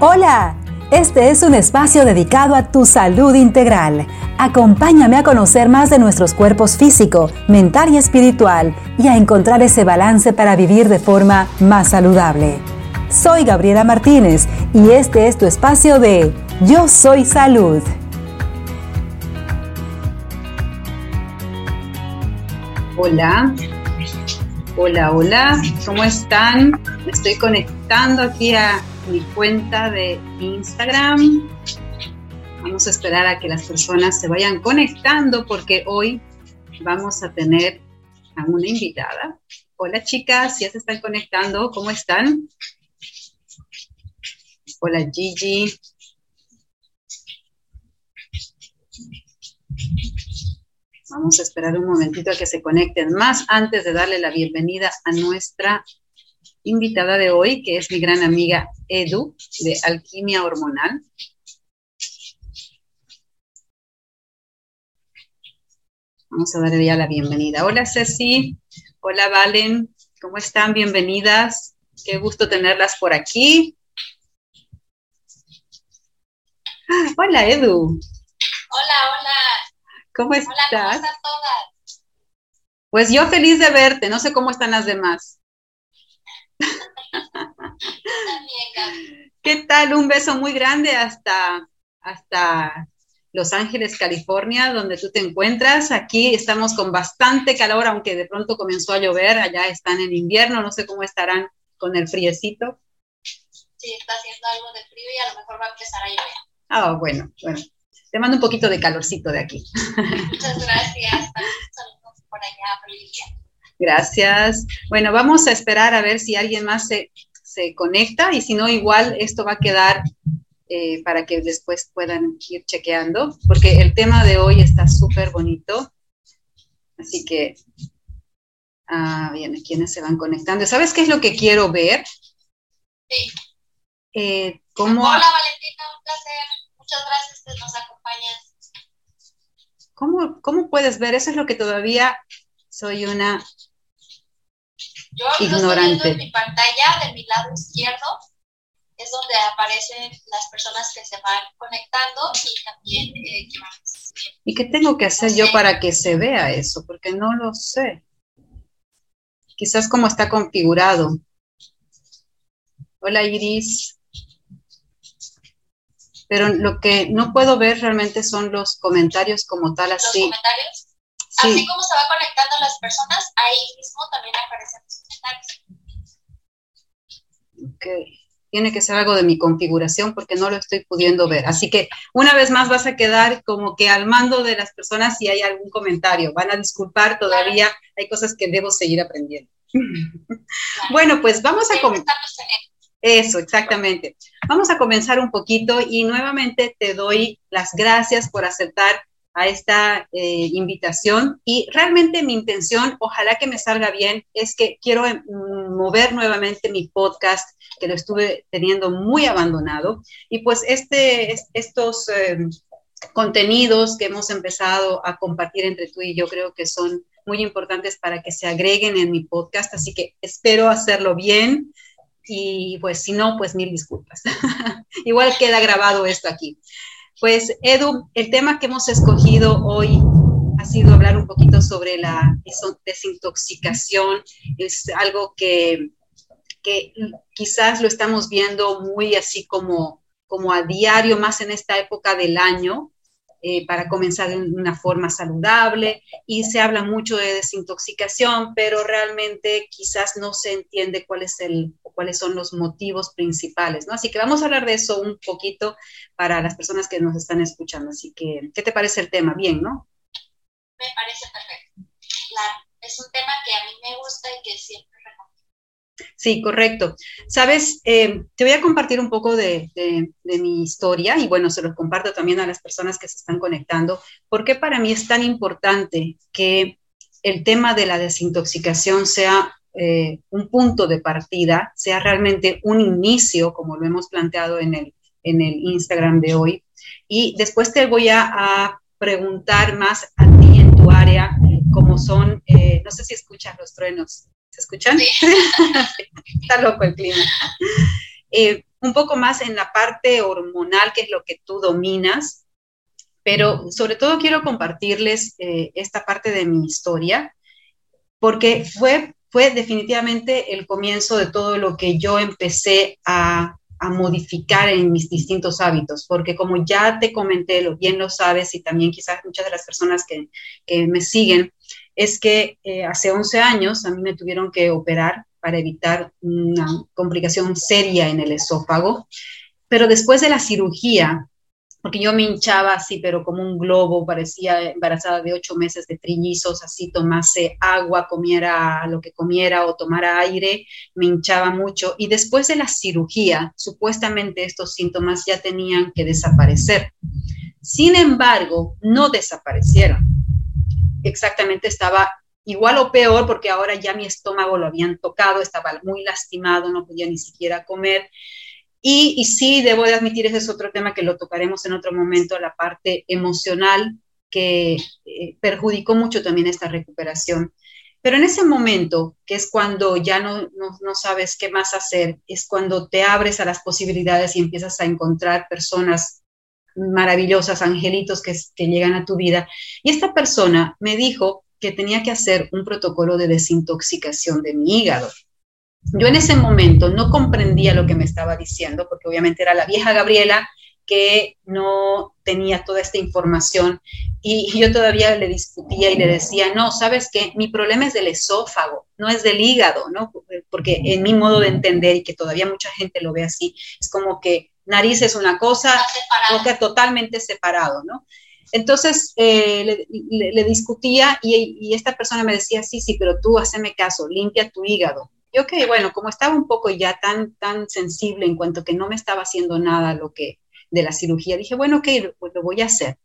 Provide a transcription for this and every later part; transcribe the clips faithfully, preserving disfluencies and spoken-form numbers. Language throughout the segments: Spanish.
Hola, este es un espacio dedicado a tu salud integral. Acompáñame a conocer más de nuestros cuerpos físico, mental y espiritual y a encontrar ese balance para vivir de forma más saludable. Soy Gabriela Martínez y este es tu espacio de Yo Soy Salud. Hola, hola, hola, ¿cómo están? Me estoy conectando aquí a mi cuenta de Instagram. Vamos a esperar a que las personas se vayan conectando porque hoy vamos a tener a una invitada. Hola chicas, ya se están conectando, ¿cómo están? Hola Gigi. Vamos a esperar un momentito a que se conecten más antes de darle la bienvenida a nuestra invitada de hoy, que es mi gran amiga Edu, de Alquimia Hormonal. Vamos a darle ya la bienvenida. Hola Ceci, hola Valen, ¿cómo están? Bienvenidas. Qué gusto tenerlas por aquí. Ah, hola Edu. Hola, hola. ¿Cómo estás? Hola, ¿cómo están todas? Pues yo feliz de verte, no sé cómo están las demás. También, Gaby. ¿Qué tal? Un beso muy grande hasta, hasta Los Ángeles, California, donde tú te encuentras. Aquí estamos con bastante calor, aunque de pronto comenzó a llover. Allá están en invierno, no sé cómo estarán con el friecito. Sí, está haciendo algo de frío y a lo mejor va a empezar a llover. Ah, oh, bueno, bueno. Te mando un poquito de calorcito de aquí. Muchas gracias. Saludos por allá, Bolivia. Gracias. Bueno, vamos a esperar a ver si alguien más se, se conecta y si no, igual esto va a quedar eh, para que después puedan ir chequeando, porque el tema de hoy está súper bonito. Así que, ah, bien, ¿quiénes se van conectando? ¿Sabes qué es lo que quiero ver? Sí. Eh, ¿cómo... Hola, Valentina, un placer. Muchas gracias que nos acompañas. ¿Cómo, ¿Cómo puedes ver? Eso es lo que todavía soy una Yo ignorante. lo estoy viendo en mi pantalla, de mi lado izquierdo, es donde aparecen las personas que se van conectando y también eh, que van. ¿Y qué tengo que hacer No yo sé. para que se vea eso? Porque no lo sé. Quizás cómo está configurado. Hola Iris. Pero lo que no puedo ver realmente son los comentarios como tal, así. Los comentarios. Sí. Así como se va conectando las personas, ahí mismo también aparecen los comentarios. Ok. Tiene que ser algo de mi configuración porque no lo estoy pudiendo ver. Así que una vez más vas a quedar como que al mando de las personas si hay algún comentario. Van a disculpar, todavía claro. Hay cosas que debo seguir aprendiendo. Claro. Bueno, pues vamos a comenzar. Eso, exactamente. Vamos a comenzar un poquito y nuevamente te doy las gracias por aceptar a esta eh, invitación y realmente mi intención, ojalá que me salga bien, es que quiero eh, mover nuevamente mi podcast, que lo estuve teniendo muy abandonado, y pues este, estos eh, contenidos que hemos empezado a compartir entre tú y yo creo que son muy importantes para que se agreguen en mi podcast, así que espero hacerlo bien. Y pues si no, pues mil disculpas. Igual queda grabado esto aquí. Pues Edu, el tema que hemos escogido hoy ha sido hablar un poquito sobre la desintoxicación. Es algo que, que quizás lo estamos viendo muy así como, como a diario, más en esta época del año, eh, para comenzar de una forma saludable, y se habla mucho de desintoxicación, pero realmente quizás no se entiende cuál es el, cuáles son los motivos principales, ¿no? Así que vamos a hablar de eso un poquito para las personas que nos están escuchando. Así que, ¿qué te parece el tema? Bien, ¿no? Me parece perfecto. Claro, es un tema que a mí me gusta y que siempre recomiendo. Sí, correcto. Sabes, eh, te voy a compartir un poco de, de, de mi historia y bueno, se los comparto también a las personas que se están conectando, porque para mí es tan importante que el tema de la desintoxicación sea eh, un punto de partida, sea realmente un inicio, como lo hemos planteado en el, en el Instagram de hoy, y después te voy a, a preguntar más a ti en tu área, como son, eh, no sé si escuchas los truenos. ¿Se escuchan? Sí. Está loco el clima. Eh, un poco más en la parte hormonal, que es lo que tú dominas, pero sobre todo quiero compartirles eh, esta parte de mi historia, porque fue, fue definitivamente el comienzo de todo lo que yo empecé a, a modificar en mis distintos hábitos, porque como ya te comenté, lo bien lo sabes, y también quizás muchas de las personas que, que me siguen, es que eh, hace once años a mí me tuvieron que operar para evitar una complicación seria en el esófago, pero después de la cirugía, porque yo me hinchaba así, pero como un globo, parecía embarazada de ocho meses de trillizos, así tomase agua, comiera lo que comiera o tomara aire, me hinchaba mucho. Y después de la cirugía, supuestamente estos síntomas ya tenían que desaparecer. Sin embargo, no desaparecieron. Exactamente, estaba igual o peor, porque ahora ya mi estómago lo habían tocado, estaba muy lastimado, no podía ni siquiera comer. Y, y sí, debo de admitir, ese es otro tema que lo tocaremos en otro momento, la parte emocional que eh, perjudicó mucho también esta recuperación. Pero en ese momento, que es cuando ya no, no, no sabes qué más hacer, es cuando te abres a las posibilidades y empiezas a encontrar personas maravillosas, angelitos que, que llegan a tu vida. Y esta persona me dijo que tenía que hacer un protocolo de desintoxicación de mi hígado. Yo en ese momento no comprendía lo que me estaba diciendo, porque obviamente era la vieja Gabriela que no tenía toda esta información, y yo todavía le discutía y le decía, no, ¿sabes qué? Mi problema es del esófago, no es del hígado, ¿no? Porque en mi modo de entender, y que todavía mucha gente lo ve así, es como que nariz es una cosa, boca totalmente separado, ¿no? Entonces eh, le, le, le discutía y, y esta persona me decía, sí, sí, pero tú haceme caso, limpia tu hígado. Y ok, bueno, como estaba un poco ya tan, tan sensible en cuanto que no me estaba haciendo nada lo que, de la cirugía, dije, bueno, ok, lo, lo voy a hacer.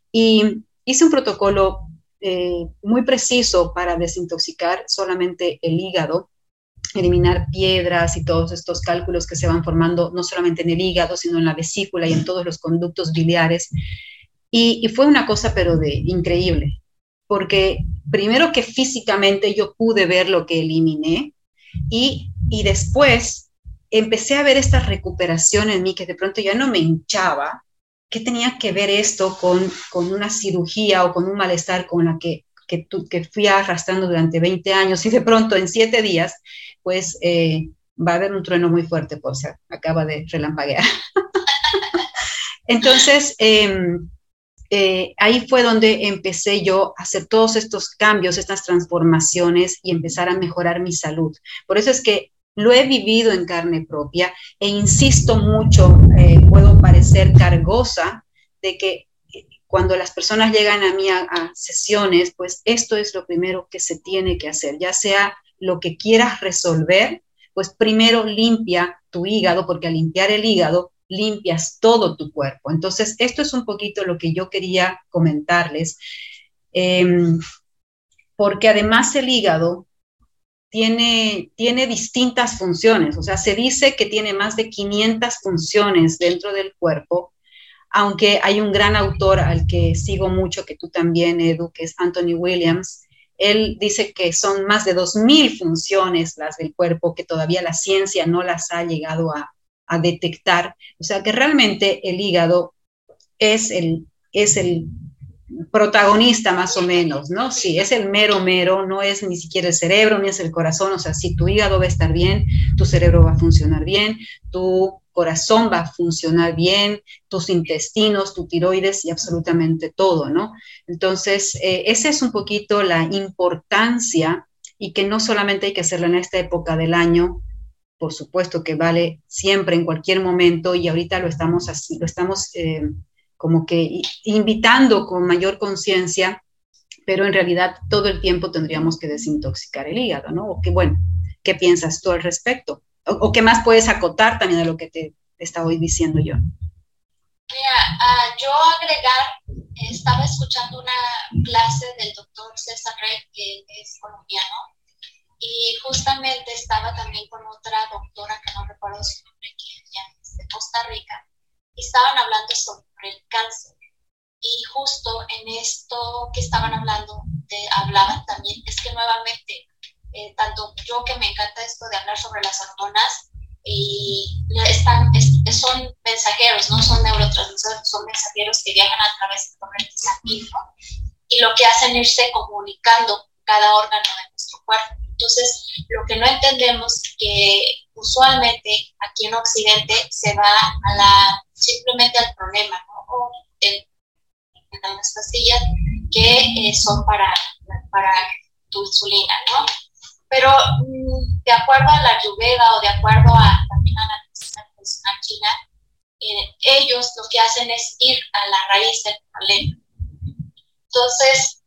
Y hice un protocolo eh, muy preciso para desintoxicar solamente el hígado, eliminar piedras y todos estos cálculos que se van formando no solamente en el hígado, sino en la vesícula y en todos los conductos biliares. Y, y fue una cosa, pero de increíble, porque primero que físicamente yo pude ver lo que eliminé, y, y después empecé a ver esta recuperación en mí, que de pronto ya no me hinchaba. ¿Qué tenía que ver esto con, con una cirugía o con un malestar con la que, que, tu, que fui arrastrando durante veinte años, y de pronto en siete días, pues eh, va a haber un trueno muy fuerte, pues se acaba de relampaguear. Entonces, eh, eh, ahí fue donde empecé yo a hacer todos estos cambios, estas transformaciones, y empezar a mejorar mi salud. Por eso es que lo he vivido en carne propia, e insisto mucho, eh, puedo parecer cargosa, de que cuando las personas llegan a mí a, a sesiones, pues esto es lo primero que se tiene que hacer, ya sea lo que quieras resolver, pues primero limpia tu hígado, porque al limpiar el hígado, limpias todo tu cuerpo. Entonces, esto es un poquito lo que yo quería comentarles, eh, porque además el hígado tiene, tiene distintas funciones, o sea, se dice que tiene más de quinientas funciones dentro del cuerpo, aunque hay un gran autor al que sigo mucho, que tú también, Edu, que es Anthony Williams. Él dice que son más de dos mil funciones las del cuerpo, que todavía la ciencia no las ha llegado a, a detectar. O sea que realmente el hígado es el, es el protagonista más o menos, ¿no? Sí, es el mero mero, no es ni siquiera el cerebro, ni es el corazón. O sea, si tu hígado va a estar bien, tu cerebro va a funcionar bien, tu corazón va a funcionar bien, tus intestinos, tu tiroides y absolutamente todo, ¿no? Entonces, eh, esa es un poquito la importancia, y que no solamente hay que hacerla en esta época del año, por supuesto que vale siempre, en cualquier momento, y ahorita lo estamos así, lo estamos eh, como que invitando con mayor conciencia, pero en realidad todo el tiempo tendríamos que desintoxicar el hígado, ¿no? O que, bueno, ¿qué piensas tú al respecto? O, o qué más puedes acotar también a lo que te estaba hoy diciendo yo. Mira, uh, yo agregar, eh, estaba escuchando una clase del doctor César Rey, que es colombiano, y justamente estaba también con otra doctora, que no recuerdo su nombre, que ella es de Costa Rica, y estaban hablando sobre el cáncer. Y justo en esto que estaban hablando, de, hablaban también, es que nuevamente, eh, tanto yo que me encanta esto de hablar sobre las hormonas, y están, es, son mensajeros, no son neurotransmisores, son mensajeros que viajan a través del torrente sanguíneo y lo que hacen es irse comunicando cada órgano de nuestro cuerpo. Entonces, lo que no entendemos es que usualmente aquí en Occidente se va a la, simplemente al problema, ¿no? O el, en las pastillas que eh, son para, para tu insulina, ¿no? Pero mm, de acuerdo a la Ayurveda o de acuerdo a también a la medicina tradicional china, eh, ellos lo que hacen es ir a la raíz del problema. Entonces,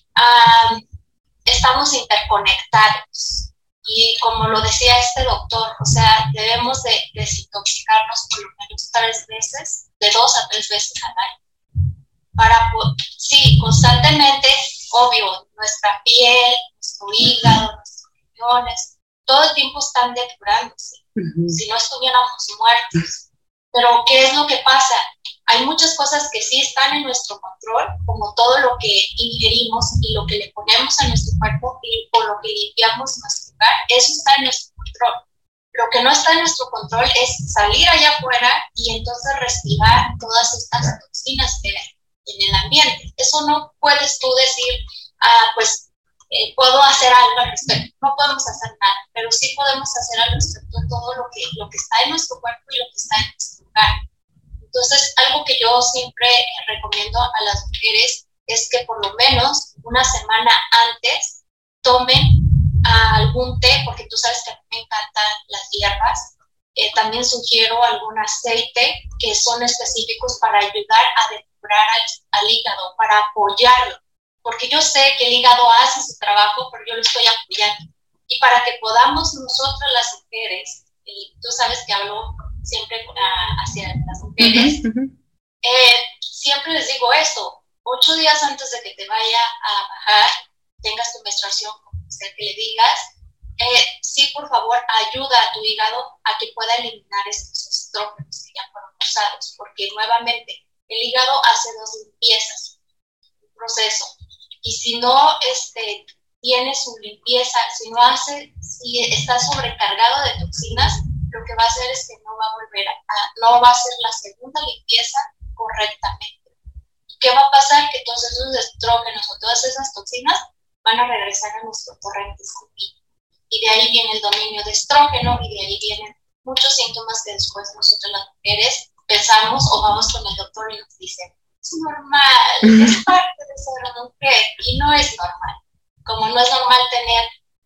uh, estamos interconectados y como lo decía este doctor, o sea, debemos de desintoxicarnos por lo menos tres veces, de dos a tres veces al año. Para, sí, constantemente, obvio, nuestra piel, nuestro hígado, nuestros riñones, todo el tiempo están depurándose, uh-huh. Si no estuviéramos muertos. Pero, ¿qué es lo que pasa? Hay muchas cosas que sí están en nuestro control, como todo lo que ingerimos y lo que le ponemos a nuestro cuerpo y por lo que limpiamos nuestro hogar, eso está en nuestro control. Lo que no está en nuestro control es salir allá afuera y entonces respirar todas estas toxinas que hay en el ambiente. Eso no puedes tú decir, ah, pues eh, puedo hacer algo al respecto. No podemos hacer nada, pero sí podemos hacer al respecto de todo lo que, lo que está en nuestro cuerpo y lo que está en nuestro hogar. Entonces, algo que yo siempre recomiendo a las mujeres es que por lo menos una semana antes tomen uh, algún té, porque tú sabes que a mí me encantan las hierbas. Eh, también sugiero algún aceite que son específicos para ayudar a depurar al, al hígado, para apoyarlo. Porque yo sé que el hígado hace su trabajo, pero yo lo estoy apoyando. Y para que podamos nosotras las mujeres, y tú sabes que hablo siempre uh, hacia las mujeres, uh-huh, uh-huh. Eh, siempre les digo esto, ocho días antes de que te vaya a bajar, tengas tu menstruación, como sea que le digas, eh, sí, por favor, ayuda a tu hígado a que pueda eliminar estos estrógenos que ya fueron usados, porque nuevamente el hígado hace dos limpiezas, un proceso, y si no este, tiene su limpieza, si no hace, si está sobrecargado de toxinas, lo que va a hacer es que no va a volver a, a no va a hacer la segunda limpieza correctamente. ¿Y qué va a pasar? Que todos esos estrógenos o todas esas toxinas van a regresar a nuestro torrente sanguíneo. Y de ahí viene el dominio de estrógeno y de ahí vienen muchos síntomas que después nosotros las mujeres pensamos o vamos con el doctor y nos dicen, es normal, es parte de ser mujer, y no es normal. Como no es normal tener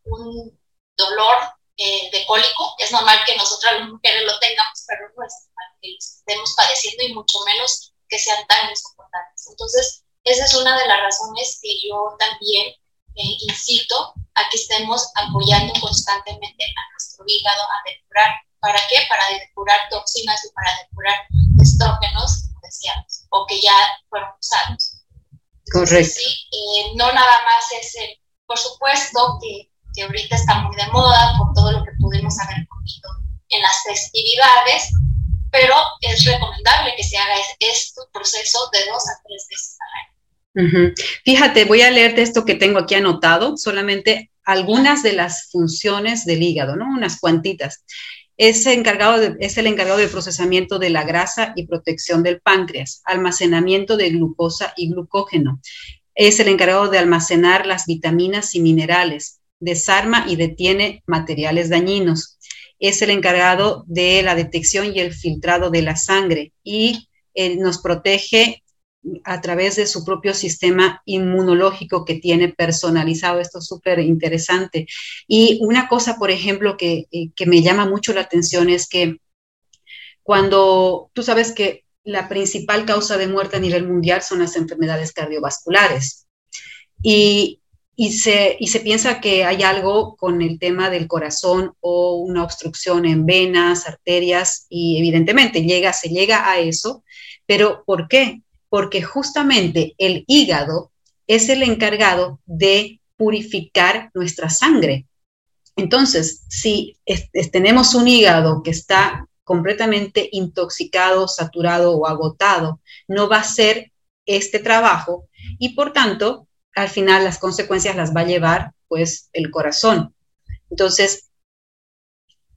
un dolor Eh, de cólico, es normal que nosotras las mujeres lo tengamos, pero no es normal que lo estemos padeciendo y mucho menos que sean tan insoportables. Entonces, esa es una de las razones que yo también eh, incito a que estemos apoyando constantemente a nuestro hígado a depurar. ¿Para qué? Para depurar toxinas y para depurar estrógenos, como decíamos, o que ya fueron usados. Entonces, correcto. Sí, eh, no nada más es el, por supuesto que que ahorita está muy de moda por todo lo que pudimos haber comido en las festividades, pero es recomendable que se haga este proceso de dos a tres veces al año. Uh-huh. Fíjate, voy a leerte esto que tengo aquí anotado, solamente algunas de las funciones del hígado, ¿no? Unas cuantitas. Es, encargado de, es el encargado del procesamiento de la grasa y protección del páncreas, almacenamiento de glucosa y glucógeno. Es el encargado de almacenar las vitaminas y minerales, desarma y detiene materiales dañinos. Es el encargado de la detección y el filtrado de la sangre y eh, nos protege a través de su propio sistema inmunológico que tiene personalizado. Esto es súper interesante. Y una cosa, por ejemplo, que, eh, que me llama mucho la atención es que cuando tú sabes que la principal causa de muerte a nivel mundial son las enfermedades cardiovasculares y Y se, y se piensa que hay algo con el tema del corazón o una obstrucción en venas, arterias, y evidentemente llega, se llega a eso. ¿Pero por qué? Porque justamente el hígado es el encargado de purificar nuestra sangre. Entonces, si es, es, tenemos un hígado que está completamente intoxicado, saturado o agotado, no va a hacer este trabajo y por tanto, al final las consecuencias las va a llevar pues el corazón. Entonces,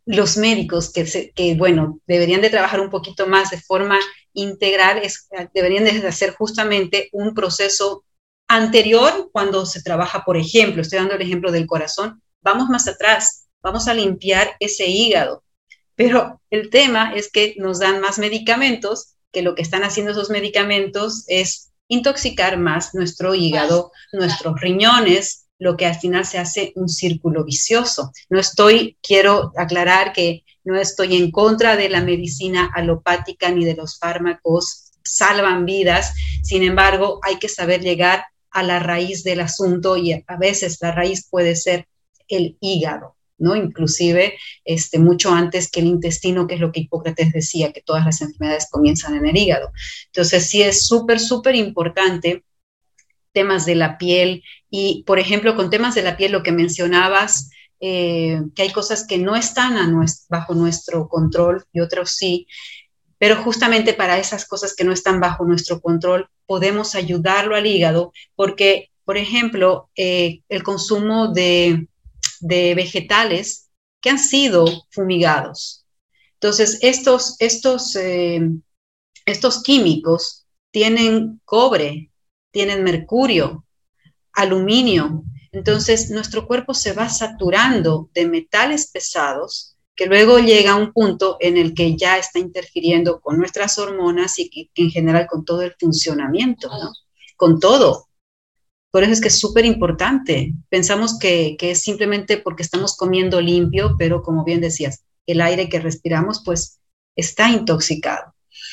los médicos que, se, que, bueno, deberían de trabajar un poquito más de forma integral, es, deberían de hacer justamente un proceso anterior cuando se trabaja, por ejemplo, estoy dando el ejemplo del corazón, vamos más atrás, vamos a limpiar ese hígado. Pero el tema es que nos dan más medicamentos, que lo que están haciendo esos medicamentos es intoxicar más nuestro hígado, nuestros riñones, lo que al final se hace un círculo vicioso. No estoy, quiero aclarar que no estoy en contra de la medicina alopática ni de los fármacos, salvan vidas, sin embargo, hay que saber llegar a la raíz del asunto y a veces la raíz puede ser el hígado, ¿no? Inclusive este, mucho antes que el intestino, que es lo que Hipócrates decía, que todas las enfermedades comienzan en el hígado. Entonces sí es súper, súper importante temas de la piel y, por ejemplo, con temas de la piel, lo que mencionabas, eh, que hay cosas que no están a nuestro, bajo nuestro control y otros sí, pero justamente para esas cosas que no están bajo nuestro control podemos ayudarlo al hígado porque, por ejemplo, eh, el consumo de, de vegetales que han sido fumigados. Entonces, estos, estos, eh, estos químicos tienen cobre, tienen mercurio, aluminio. Entonces, nuestro cuerpo se va saturando de metales pesados que luego llega a un punto en el que ya está interfiriendo con nuestras hormonas y que, que en general con todo el funcionamiento, ¿no? Con todo. Por eso es que es súper importante. Pensamos que, que es simplemente porque estamos comiendo limpio, pero como bien decías, el aire que respiramos pues está intoxicado.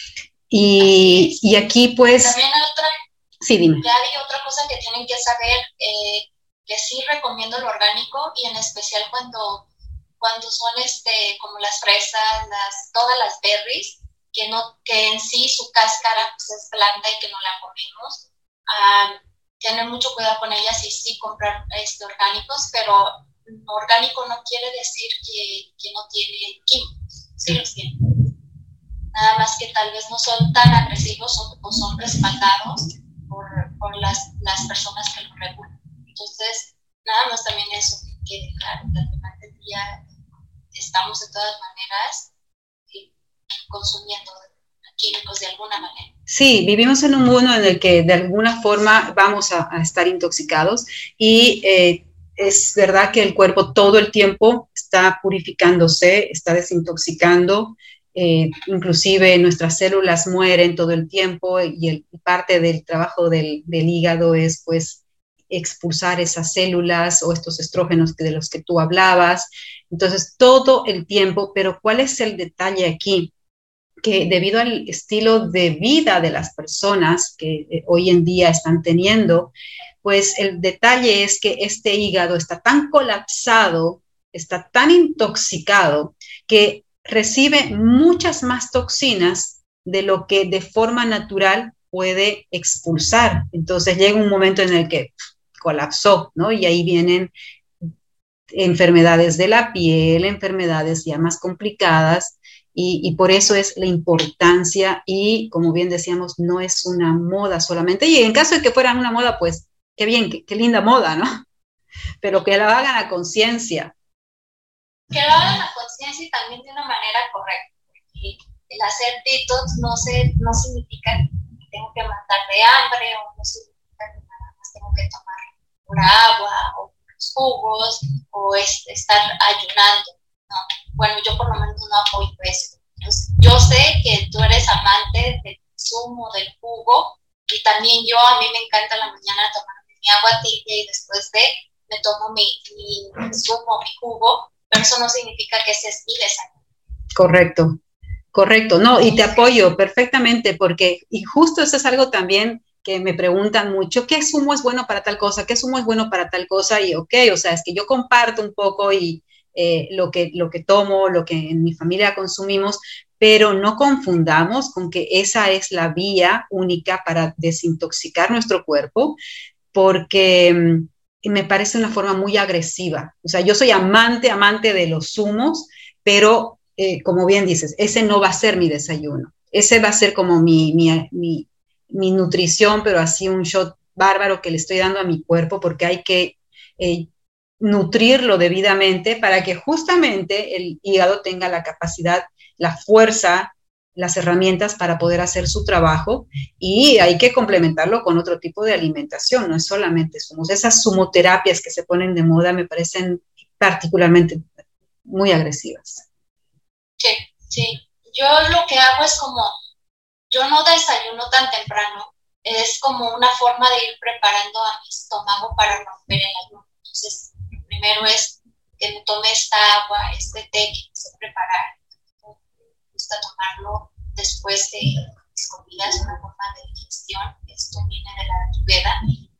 Y, y aquí pues... También hay otra, sí, dime. ya hay otra cosa que tienen que saber, eh, que sí recomiendo lo orgánico y en especial cuando, cuando son este, como las fresas, las, todas las berries, que, no, que en sí su cáscara pues, es blanda y que no la comemos. Um, tener mucho cuidado con ellas y sí comprar este, orgánicos, pero orgánico no quiere decir que, que no tiene químicos, sí los tiene. Nada más que tal vez no son tan agresivos o, o son respaldados por, por las, las personas que lo regulan. Entonces, nada más también eso que dejar, que al final del día estamos de todas maneras consumiendo químicos de alguna manera. Sí, vivimos en un mundo en el que de alguna forma vamos a, a estar intoxicados y eh, es verdad que el cuerpo todo el tiempo está purificándose, está desintoxicando, eh, inclusive nuestras células mueren todo el tiempo y el, parte del trabajo del, del hígado es pues expulsar esas células o estos estrógenos de los que tú hablabas. Entonces, todo el tiempo, pero ¿cuál es el detalle aquí? Que debido al estilo de vida de las personas que eh, hoy en día están teniendo, pues el detalle es que este hígado está tan colapsado, está tan intoxicado, que recibe muchas más toxinas de lo que de forma natural puede expulsar. Entonces llega un momento en el que colapsó, ¿no? Y ahí vienen enfermedades de la piel, enfermedades ya más complicadas, Y, y por eso es la importancia y, como bien decíamos, no es una moda solamente. Y en caso de que fuera una moda, pues, qué bien, qué, qué linda moda, ¿no? Pero que la hagan a conciencia. Que lo hagan a conciencia y también de una manera correcta. Porque el hacer detox no, se, no significa que tengo que matar de hambre o no significa que nada más tengo que tomar pura agua o jugos o es, estar ayunando. No, bueno, yo por lo menos no apoyo eso. Entonces, yo sé que tú eres amante del zumo, del jugo, y también yo, a mí me encanta en la mañana tomarme mi agua tibia y después de, me tomo mi, mi zumo, mi jugo, pero eso no significa que ese es mi desayuno. Correcto, correcto. No, y te apoyo perfectamente porque, y justo eso es algo también que me preguntan mucho, ¿qué zumo es bueno para tal cosa? ¿Qué zumo es bueno para tal cosa? Y ok, o sea, es que yo comparto un poco y Eh, lo, que, lo que tomo, lo que en mi familia consumimos, pero no confundamos con que esa es la vía única para desintoxicar nuestro cuerpo, porque mm, me parece una forma muy agresiva. O sea, yo soy amante, amante de los zumos, pero eh, como bien dices, ese no va a ser mi desayuno. Ese va a ser como mi, mi, mi, mi nutrición, pero así un shot bárbaro que le estoy dando a mi cuerpo, porque hay que... Eh, nutrirlo debidamente para que justamente el hígado tenga la capacidad, la fuerza, las herramientas para poder hacer su trabajo, y hay que complementarlo con otro tipo de alimentación, no es solamente zumos. Esas zumoterapias que se ponen de moda me parecen particularmente muy agresivas. Sí, sí. Yo lo que hago es como, yo no desayuno tan temprano, es como una forma de ir preparando a mi estómago para romper el ayuno. Entonces, primero es que me tome esta agua, este té que sé preparar. Me gusta tomarlo después de mis comidas, una forma de digestión. Esto viene de la ayurveda.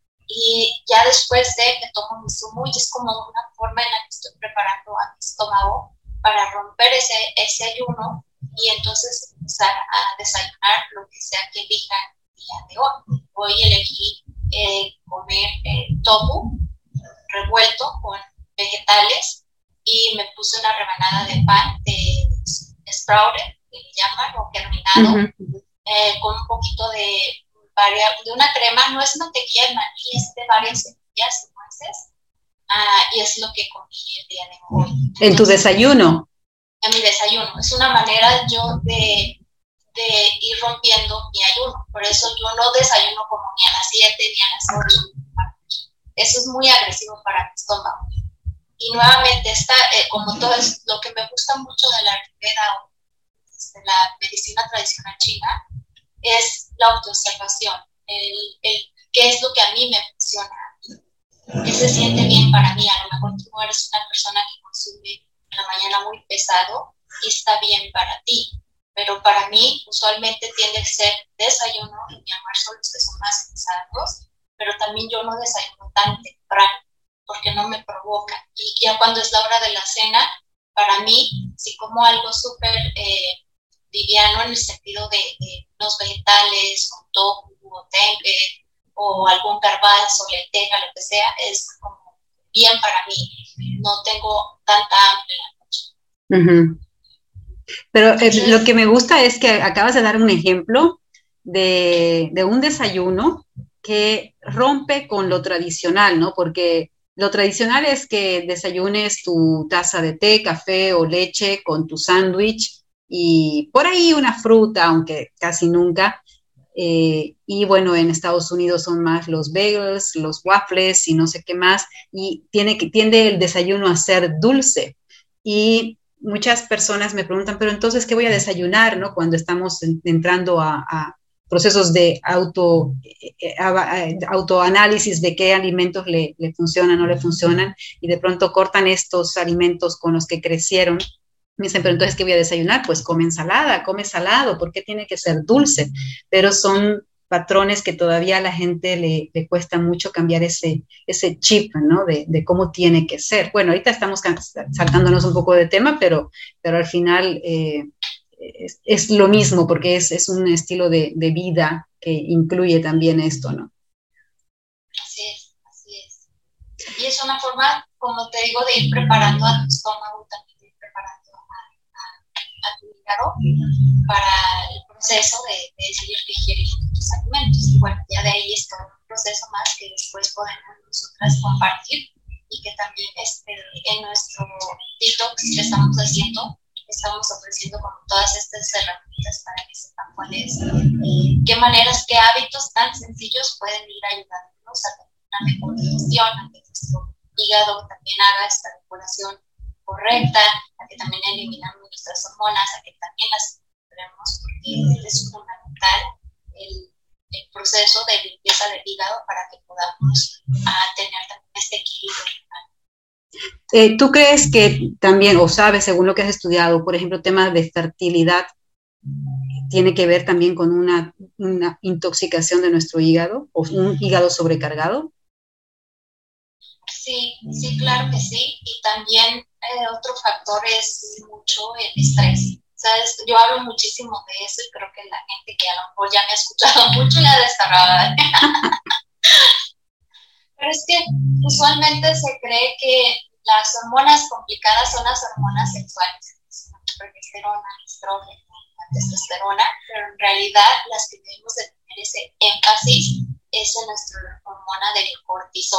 Y ya después de que tomo mi zumo, y es como una forma en la que estoy preparando a mi estómago para romper ese, ese ayuno, y entonces empezar a desayunar lo que sea que elija el día de hoy. Hoy elegí eh, comer eh, tofu revuelto con vegetales, y me puse una rebanada de pan de sprouted, que le llaman, o germinado, uh-huh. eh, con un poquito de, varia, de una crema, no es mantequilla de maní, es de varias semillas y nueces, uh, y es lo que comí el día de hoy. Entonces, ¿en tu desayuno? En mi desayuno. Es una manera yo de, de ir rompiendo mi ayuno. Por eso yo no desayuno como ni a las siete ni a las ocho. Eso es muy agresivo para mi estómago. Y nuevamente, esta, eh, como todo es lo que me gusta mucho de la ayurveda o de la medicina tradicional china, es la autoobservación, el, el qué es lo que a mí me funciona, qué se siente bien para mí. A lo mejor tú no eres una persona que consume en la mañana muy pesado y está bien para ti, pero para mí usualmente tiende a ser desayuno y mi almuerzo, los que son más pesados, pero también yo no desayuno tan temprano porque no me provoca. Y ya cuando es la hora de la cena, para mí, si como algo súper eh, liviano en el sentido de, de los vegetales, o tofu, o tempeh, o algún garbanzo, lenteja, lo que sea, es como bien para mí. No tengo tanta hambre en la noche. Uh-huh. Pero eh, lo que me gusta es que acabas de dar un ejemplo de, de un desayuno que rompe con lo tradicional, ¿no? Porque lo tradicional es que desayunes tu taza de té, café o leche con tu sándwich y por ahí una fruta, aunque casi nunca. Eh, y bueno, en Estados Unidos son más los bagels, los waffles y no sé qué más. Y tiene que, tiende el desayuno a ser dulce. Y muchas personas me preguntan, pero entonces, ¿qué voy a desayunar, ¿no? Cuando estamos en, entrando a, a procesos de auto, eh, autoanálisis de qué alimentos le, le funcionan o no le funcionan, y de pronto cortan estos alimentos con los que crecieron. Me dicen, pero entonces, ¿qué voy a desayunar? Pues come ensalada, come salado, ¿por qué tiene que ser dulce? Pero son patrones que todavía a la gente le, le cuesta mucho cambiar ese, ese chip, ¿no? De, de cómo tiene que ser. Bueno, ahorita estamos saltándonos un poco de tema, pero, pero al final eh, es, es lo mismo, porque es, es un estilo de, de vida que incluye también esto, ¿no? Así es, así es. Y es una forma, como te digo, de ir preparando a tu estómago, también de ir preparando a, a, a tu hígado para el proceso de, de decidir qué quieres tus alimentos. Y bueno, ya de ahí es todo un proceso más que después podemos nosotras compartir, y que también este, en nuestro detox que estamos haciendo, estamos ofreciendo como todas estas herramientas para que sepan cuál es, eh, qué maneras, qué hábitos tan sencillos pueden ir ayudándonos a tener una mejor digestión, a que nuestro hígado también haga esta depuración correcta, a que también eliminamos nuestras hormonas, a que también las recuperemos, porque es fundamental el, el proceso de limpieza del hígado para que podamos uh, tener también este equilibrio. Eh, ¿Tú crees que también, o sabes, según lo que has estudiado, por ejemplo, temas de fertilidad, tiene que ver también con una, una intoxicación de nuestro hígado o un hígado sobrecargado? Sí, sí, claro que sí. Y también eh, otro factor es mucho el estrés. ¿Sabes? Yo hablo muchísimo de eso y creo que la gente que a lo mejor ya me ha escuchado mucho ya descargada. Pero es que usualmente se cree que las hormonas complicadas son las hormonas sexuales, la progesterona, el estrógeno, la testosterona, pero en realidad las que debemos de tener ese énfasis es en nuestra hormona del cortisol,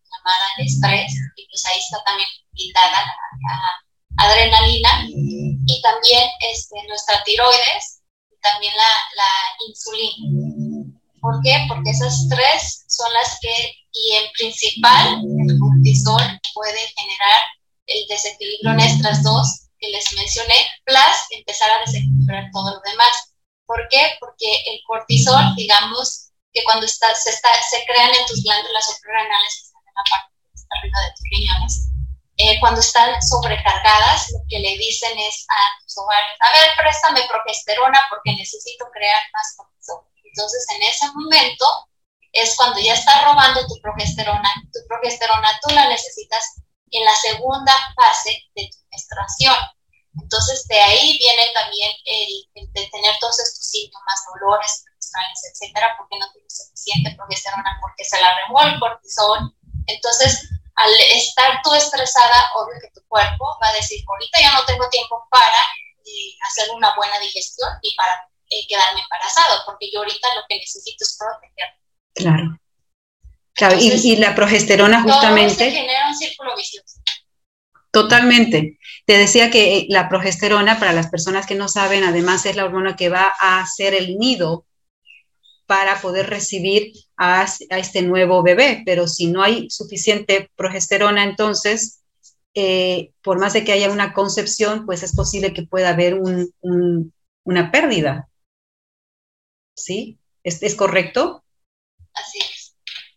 llamada el estrés, y pues ahí está también blindada la, la adrenalina, y también este, nuestra tiroides, y también la, la insulina. ¿Por qué? Porque esas tres son las que, y en principal, el cortisol puede generar el desequilibrio en estas dos que les mencioné, plus empezar a desequilibrar todo lo demás. ¿Por qué? Porque el cortisol, digamos, que cuando está, se, está, se crean en tus glándulas suprarrenales, que están en la parte que está arriba de tus riñones, eh, cuando están sobrecargadas, lo que le dicen es a tus ovarios, a ver, préstame progesterona porque necesito crear más cortisol. Entonces, en ese momento es cuando ya está robando tu progesterona. Tu progesterona tú la necesitas en la segunda fase de tu menstruación. Entonces, de ahí viene también el, el de tener todos estos síntomas, dolores menstruales, etcétera, porque no tienes suficiente progesterona, porque se la remó el cortisol. Entonces, al estar tú estresada, obvio que tu cuerpo va a decir, ahorita ya no tengo tiempo para eh, hacer una buena digestión y para eh, quedarme embarazado, porque yo ahorita lo que necesito es proteger. Claro. Claro, Entonces, y, y la progesterona justamente... Todo se genera un círculo vicioso. Totalmente. Te decía que la progesterona, para las personas que no saben, además es la hormona que va a hacer el nido para poder recibir a, a este nuevo bebé, pero si no hay suficiente progesterona, entonces, eh, por más de que haya una concepción, pues es posible que pueda haber un, un, una pérdida. ¿Sí? ¿Es, es correcto? Así es.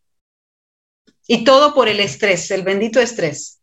Y todo por el estrés, el bendito estrés.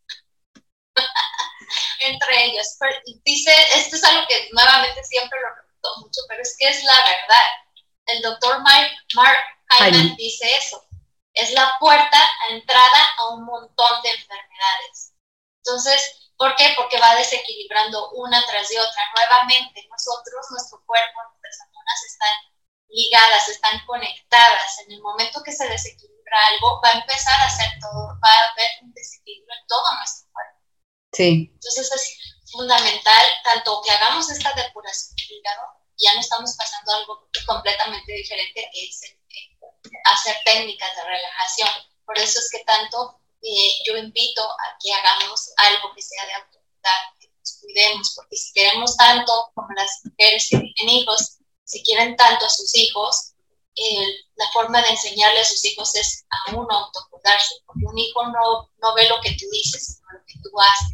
Entre ellos. Pero dice, esto es algo que nuevamente siempre lo repito mucho, pero es que es la verdad. El doctor Mark, Mark Hyman dice eso. Es la puerta a entrada a un montón de enfermedades. Entonces, ¿por qué? Porque va desequilibrando una tras de otra. Nuevamente, nosotros, nuestro cuerpo, nuestras hormonas están ligadas, están conectadas. En el momento que se desequilibra algo, va a empezar a hacer todo, va a haber un desequilibrio en todo nuestro cuerpo. Sí. Entonces es fundamental, tanto que hagamos esta depuración del hígado, ya no estamos pasando algo completamente diferente, que es el, el, hacer técnicas de relajación. Por eso es que tanto eh, yo invito a que hagamos algo que sea de autocuidado, que nos cuidemos, porque si queremos tanto como las mujeres que tienen hijos, si quieren tanto a sus hijos, eh, la forma de enseñarle a sus hijos es a uno autocuidarse, porque un hijo no, no ve lo que tú dices, sino lo que tú haces.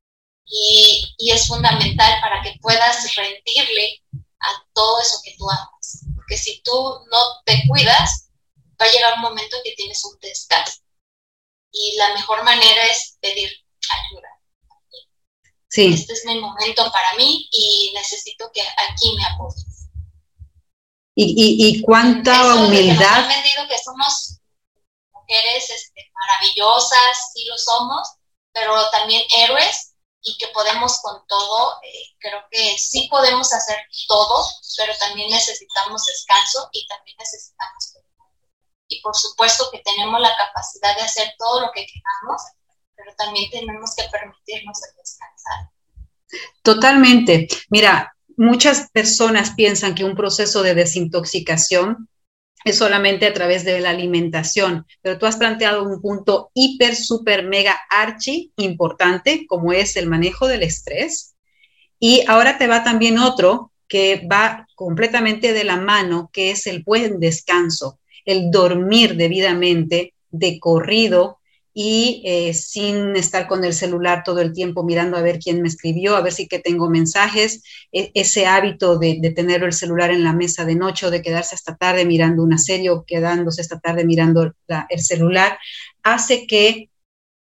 Y, y es fundamental para que puedas rendirle a todo eso que tú amas. Porque si tú no te cuidas, va a llegar un momento en que tienes un descanso. Y la mejor manera es pedir ayuda. Sí. Este es mi momento para mí y necesito que aquí me apoyes. Y, y, y cuánta eso humildad. Nos han vendido que somos mujeres este, maravillosas, sí lo somos, pero también héroes, y que podemos con todo. Eh, creo que sí podemos hacer todo, pero también necesitamos descanso y también necesitamos tiempo. Y por supuesto que tenemos la capacidad de hacer todo lo que queramos, pero también tenemos que permitirnos el descansar. Totalmente. Mira, muchas personas piensan que un proceso de desintoxicación es solamente a través de la alimentación, pero tú has planteado un punto hiper, super, mega, archi importante, como es el manejo del estrés. Y ahora te va también otro que va completamente de la mano, que es el buen descanso, el dormir debidamente, de corrido, y eh, sin estar con el celular todo el tiempo mirando a ver quién me escribió, a ver si que tengo mensajes, e- ese hábito de, de tener el celular en la mesa de noche o de quedarse hasta tarde mirando una serie o quedándose hasta tarde mirando la, el celular, hace que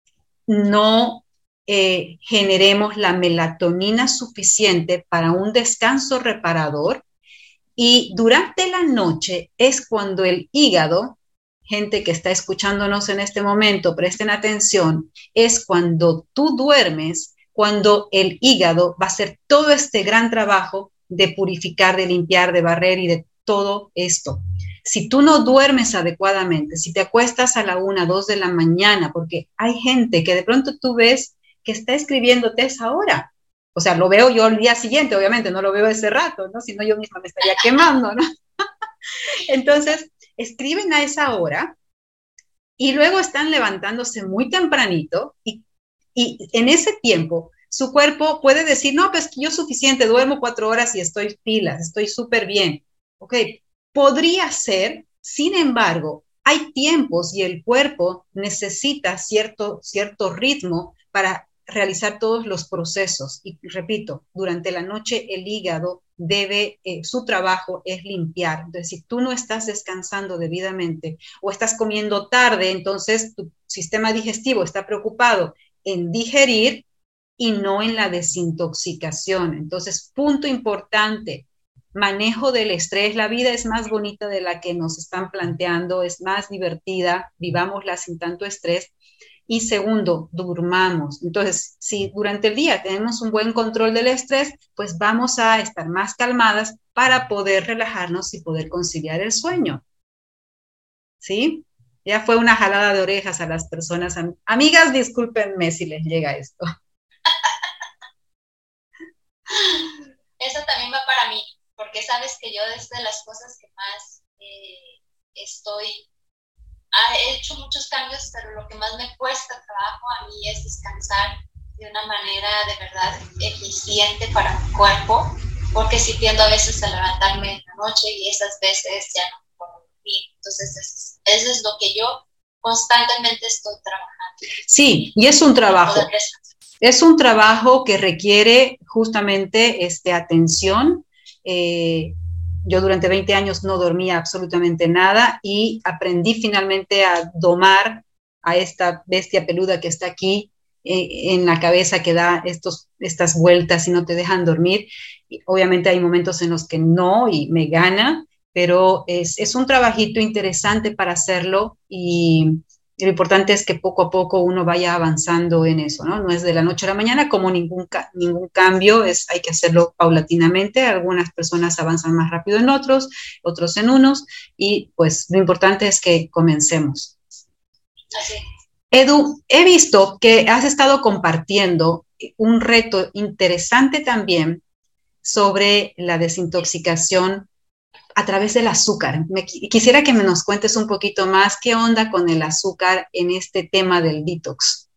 no eh, generemos la melatonina suficiente para un descanso reparador, y durante la noche es cuando el hígado, gente que está escuchándonos en este momento, presten atención, es cuando tú duermes, cuando el hígado va a hacer todo este gran trabajo de purificar, de limpiar, de barrer y de todo esto. Si tú no duermes adecuadamente, si te acuestas a la una, dos de la mañana, porque hay gente que de pronto tú ves que está escribiéndote a esa hora. O sea, lo veo yo el día siguiente, obviamente, no lo veo ese rato, ¿no? Si no, yo misma me estaría quemando, ¿no? Entonces, escriben a esa hora y luego están levantándose muy tempranito y, y en ese tiempo su cuerpo puede decir, no, pues yo suficiente, duermo cuatro horas y estoy pilas, estoy súper bien. Ok, podría ser, sin embargo, hay tiempos y el cuerpo necesita cierto, cierto ritmo para realizar todos los procesos. Y repito, durante la noche el hígado debe, eh, su trabajo es limpiar. Entonces, si tú no estás descansando debidamente o estás comiendo tarde, entonces tu sistema digestivo está preocupado en digerir y no en la desintoxicación. Entonces, punto importante, manejo del estrés. La vida es más bonita de la que nos están planteando, es más divertida, vivámosla sin tanto estrés. Y segundo, durmamos. Entonces, si durante el día tenemos un buen control del estrés, pues vamos a estar más calmadas para poder relajarnos y poder conciliar el sueño. ¿Sí? Ya fue una jalada de orejas a las personas. Amigas, discúlpenme si les llega esto. Eso también va para mí, porque sabes que yo es de las cosas que más eh, estoy... He hecho muchos cambios, pero lo que más me cuesta trabajo a mí es descansar de una manera de verdad eficiente para mi cuerpo, porque sí tiendo a veces a levantarme en la noche y esas veces ya no puedo dormir. Entonces, eso, eso es lo que yo constantemente estoy trabajando. Sí, y es un trabajo. Es un trabajo que requiere justamente este, atención. Eh, Yo durante veinte años no dormía absolutamente nada y aprendí finalmente a domar a esta bestia peluda que está aquí eh, en la cabeza, que da estos, estas vueltas y no te dejan dormir. Y obviamente hay momentos en los que no y me gana, pero es, es un trabajito interesante para hacerlo y lo importante es que poco a poco uno vaya avanzando en eso, ¿no? No es de la noche a la mañana, como ningún, ningún cambio, es, hay que hacerlo paulatinamente. Algunas personas avanzan más rápido en otros, otros en unos, y pues lo importante es que comencemos. Así. Edu, he visto que has estado compartiendo un reto interesante también sobre la desintoxicación a través del azúcar. Me, quisiera que me nos cuentes un poquito más qué onda con el azúcar en este tema del detox.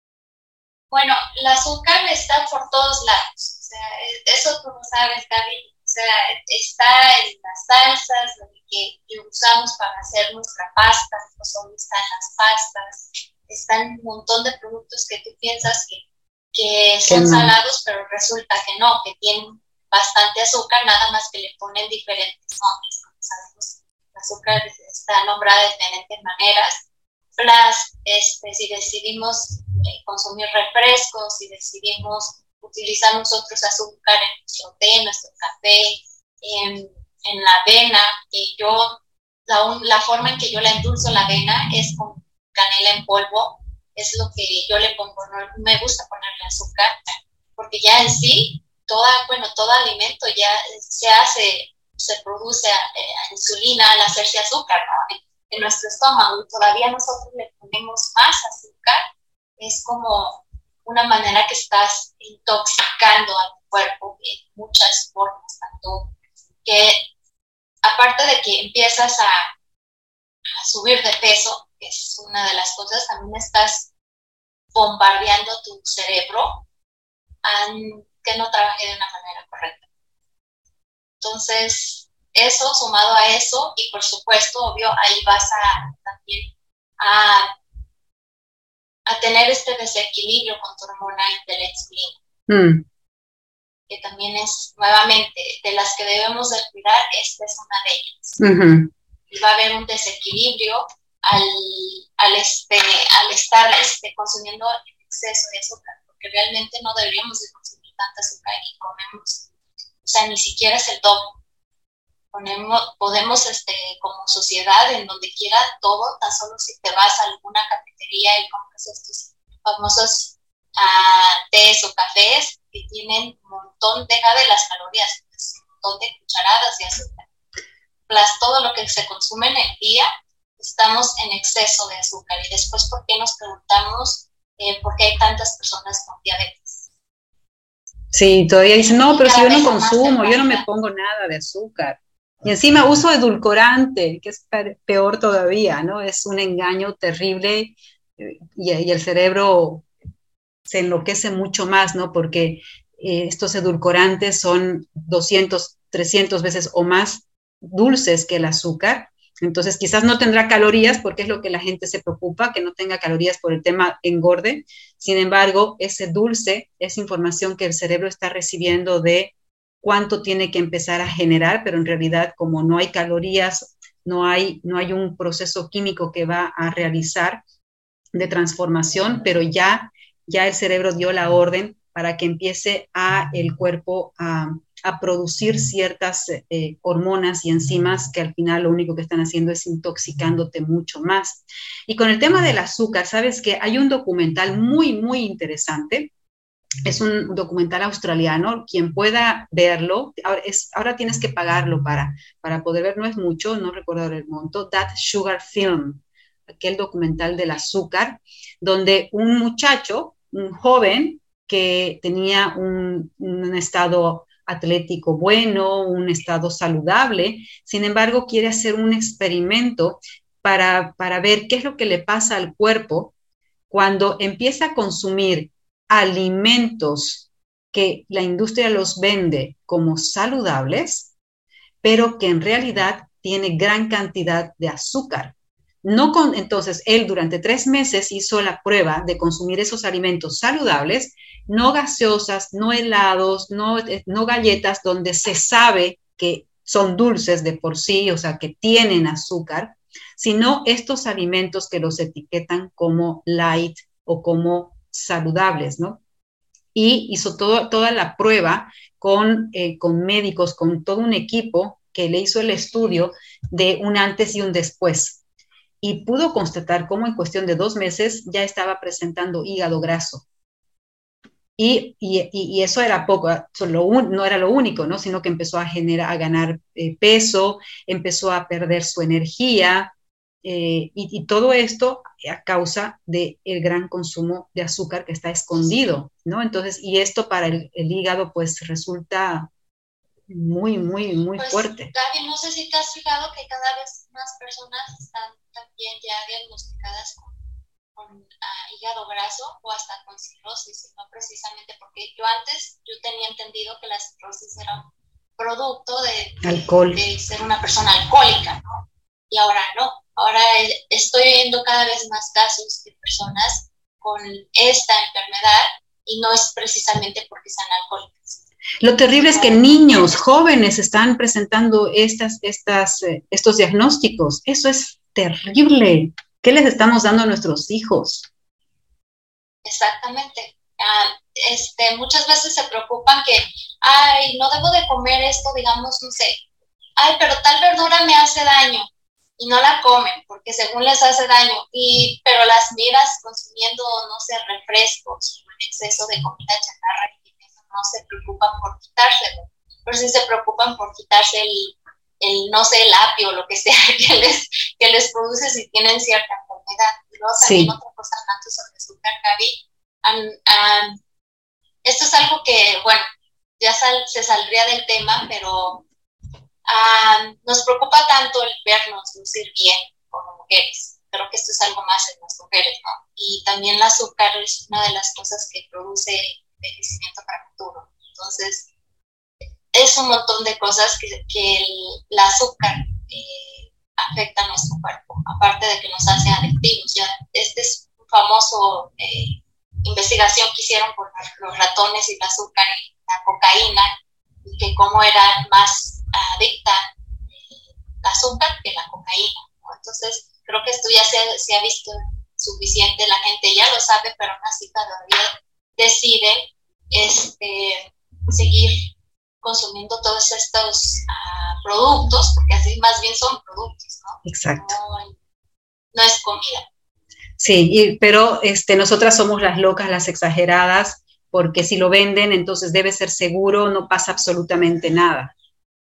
Bueno, el azúcar está por todos lados. O sea, eso tú lo sabes, Gaby. O sea, está en las salsas que, que usamos para hacer nuestra pasta, no solo están las pastas, están un montón de productos que tú piensas que, que son no. salados, pero resulta que no, que tienen bastante azúcar, nada más que le ponen diferentes nombres. Como sabemos, el azúcar está nombrada de diferentes maneras. Plus, este, si decidimos eh, consumir refrescos, si decidimos utilizar nosotros azúcar en nuestro té, en nuestro café, en, en la avena, y yo, la, un, la forma en que yo la endulzo la avena es con canela en polvo, es lo que yo le pongo, no me gusta ponerle azúcar, porque ya en sí, Toda, bueno, todo alimento ya se hace, se produce eh, insulina al hacerse azúcar, ¿no? en, en nuestro estómago, y todavía nosotros le ponemos más azúcar. Es como una manera que estás intoxicando a tu cuerpo en muchas formas, tanto que aparte de que empiezas a, a subir de peso, que es una de las cosas, también estás bombardeando tu cerebro a que no trabaje de una manera correcta. Entonces, eso sumado a eso, y por supuesto, obvio, ahí vas a también a, a tener este desequilibrio con tu hormona de la insulina, mm. que también es, nuevamente, de las que debemos de cuidar, esta es una de ellas. Uh-huh. Y va a haber un desequilibrio al, al, este, al estar este, consumiendo en exceso de azúcar, porque realmente no deberíamos de consumir tanta azúcar y comemos, o sea, ni siquiera es el doble. Ponemos, podemos, este, como sociedad, en donde quiera todo, tan solo si te vas a alguna cafetería y compras estos famosos uh, tés o cafés que tienen un montón, deja de las calorías, un montón de cucharadas de azúcar. Plus todo lo que se consume en el día, estamos en exceso de azúcar. Y después, ¿por qué nos preguntamos eh, por qué hay tantas personas con diabetes? Sí, todavía dicen, no, pero si yo no consumo, yo no me pongo nada de azúcar. Y encima uso edulcorante, que es peor todavía, ¿no? Es un engaño terrible y, y el cerebro se enloquece mucho más, ¿no? Porque eh, estos edulcorantes son doscientas, trescientas veces o más dulces que el azúcar. Entonces quizás no tendrá calorías porque es lo que la gente se preocupa, que no tenga calorías por el tema engorde. Sin embargo, ese dulce es información que el cerebro está recibiendo de cuánto tiene que empezar a generar, pero en realidad como no hay calorías, no hay, no hay un proceso químico que va a realizar de transformación, pero ya, ya el cerebro dio la orden para que empiece a el cuerpo a, a producir ciertas eh, hormonas y enzimas que al final lo único que están haciendo es intoxicándote mucho más. Y con el tema del azúcar, sabes que hay un documental muy, muy interesante. Es un documental australiano, quien pueda verlo, ahora, es, ahora tienes que pagarlo para, para poder ver, no es mucho, no recuerdo el monto, That Sugar Film, aquel documental del azúcar, donde un muchacho, un joven que tenía un, un estado atlético bueno, un estado saludable, sin embargo quiere hacer un experimento para, para ver qué es lo que le pasa al cuerpo cuando empieza a consumir alimentos que la industria los vende como saludables, pero que en realidad tiene gran cantidad de azúcar. No con, entonces, él durante tres meses hizo la prueba de consumir esos alimentos saludables, no gaseosas, no helados, no, no galletas, donde se sabe que son dulces de por sí, o sea, que tienen azúcar, sino estos alimentos que los etiquetan como light o como saludables, ¿no? Y hizo todo, toda la prueba con, eh, con médicos, con todo un equipo que le hizo el estudio de un antes y un después. Y pudo constatar cómo en cuestión de dos meses ya estaba presentando hígado graso. Y, y, y eso era poco, no era lo único, ¿no? Sino que empezó a, generar, a ganar eh, peso, empezó a perder su energía, eh, y, y todo esto a causa del gran consumo de azúcar que está escondido, ¿no? Entonces, y esto para el, el hígado pues resulta muy, muy, muy pues, fuerte. Gaby, no sé si te has fijado que cada vez más personas están también ya diagnosticadas con, con uh, hígado graso o hasta con cirrosis, no precisamente porque yo antes, yo tenía entendido que la cirrosis era un producto de, Alcohol. de, de ser una persona alcohólica, ¿no? Y ahora no, ahora estoy viendo cada vez más casos de personas con esta enfermedad y no es precisamente porque sean alcohólicas. Lo terrible es que niños, jóvenes están presentando estas, estas, eh, estos diagnósticos. Eso es terrible. ¿Qué les estamos dando a nuestros hijos? Exactamente. Uh, este, muchas veces se preocupan que, ay, no debo de comer esto, digamos, no sé, ay, pero tal verdura me hace daño y no la comen porque según les hace daño, y, pero las miras consumiendo, no sé, refrescos o en exceso de comida chatarra y no se preocupan por quitárselo, pero sí se preocupan por quitarse el, el no sé, el apio o lo que sea que les, que les produce si tienen cierta enfermedad. Y luego también sí. Otra cosa hablando sobre azúcar, Gaby, um, um, esto es algo que, bueno, ya sal, se saldría del tema, pero um, nos preocupa tanto el vernos lucir bien como mujeres. Creo que esto es algo más en las mujeres, ¿no? Y también el azúcar es una de las cosas que produce envejecimiento prematuro. Entonces, es un montón de cosas que, que el, el azúcar eh, afecta a nuestro cuerpo, aparte de que nos hace adictivos. Ya, este es un famoso eh, investigación que hicieron con los ratones y el azúcar y la cocaína, y que cómo era más adicta eh, el azúcar que la cocaína, ¿no? Entonces, creo que esto ya se, se ha visto suficiente, la gente ya lo sabe, pero aún así todavía deciden este, seguir consumiendo todos estos uh, productos, porque así más bien son productos, ¿no? Exacto. No, no es comida. Sí, y, pero este, nosotras somos las locas, las exageradas, porque si lo venden, entonces debe ser seguro, no pasa absolutamente nada.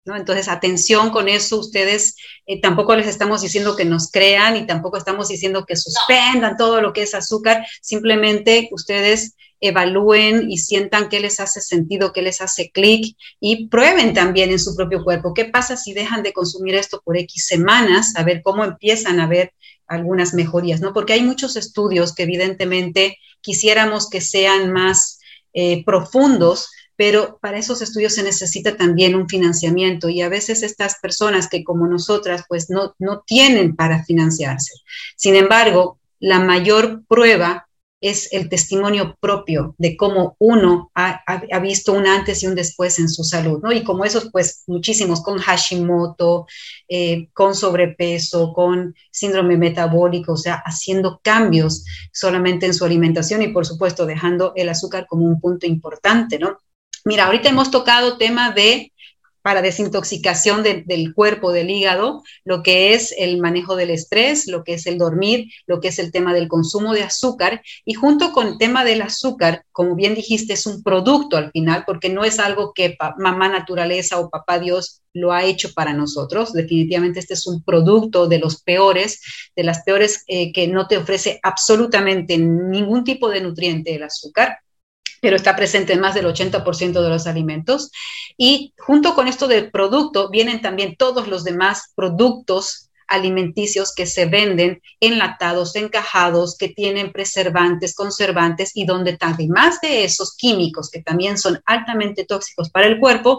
¿no? Entonces, atención con eso, ustedes eh, tampoco les estamos diciendo que nos crean y tampoco estamos diciendo que suspendan todo lo que es azúcar, simplemente ustedes evalúen y sientan qué les hace sentido, qué les hace clic y prueben también en su propio cuerpo. ¿Qué pasa si dejan de consumir esto por X semanas? A ver cómo empiezan a ver algunas mejorías, ¿no? Porque hay muchos estudios que evidentemente quisiéramos que sean más eh, profundos, pero para esos estudios se necesita también un financiamiento y a veces estas personas que como nosotras pues no, no tienen para financiarse. Sin embargo, la mayor prueba es el testimonio propio de cómo uno ha, ha, ha visto un antes y un después en su salud, ¿no? Y como esos, pues, muchísimos con Hashimoto, eh, con sobrepeso, con síndrome metabólico, o sea, haciendo cambios solamente en su alimentación y, por supuesto, dejando el azúcar como un punto importante, ¿no? Mira, ahorita hemos tocado tema de para desintoxicación de, del cuerpo, del hígado, lo que es el manejo del estrés, lo que es el dormir, lo que es el tema del consumo de azúcar, y junto con el tema del azúcar, como bien dijiste, es un producto al final, porque no es algo que pa, mamá naturaleza o papá Dios lo ha hecho para nosotros. Definitivamente este es un producto de los peores, de las peores eh, que no te ofrece absolutamente ningún tipo de nutriente el azúcar, pero está presente en más del ochenta por ciento de los alimentos. Y junto con esto del producto vienen también todos los demás productos alimenticios que se venden enlatados, encajados, que tienen preservantes, conservantes y donde además de esos químicos que también son altamente tóxicos para el cuerpo,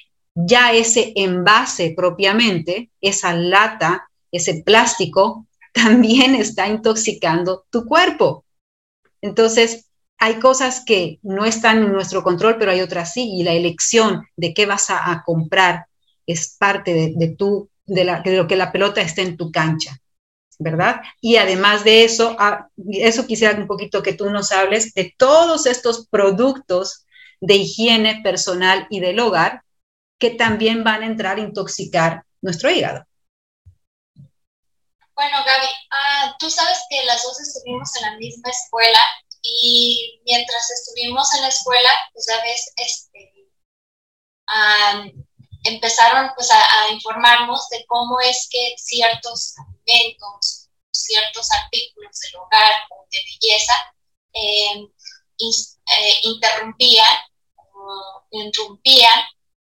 ya ese envase propiamente, esa lata, ese plástico, también está intoxicando tu cuerpo. Entonces, hay cosas que no están en nuestro control, pero hay otras sí, y la elección de qué vas a, a comprar es parte de, de, tu, de, la, de lo que la pelota esté en tu cancha, ¿verdad? Y además de eso, a, eso quisiera un poquito que tú nos hables de todos estos productos de higiene personal y del hogar que también van a entrar a intoxicar nuestro hígado. Bueno, Gaby, uh, tú sabes que las dos estuvimos en la misma escuela. Y mientras estuvimos en la escuela, pues a veces este, um, empezaron pues, a, a informarnos de cómo es que ciertos alimentos, ciertos artículos del hogar o de belleza eh, in, eh, interrumpían o interrumpían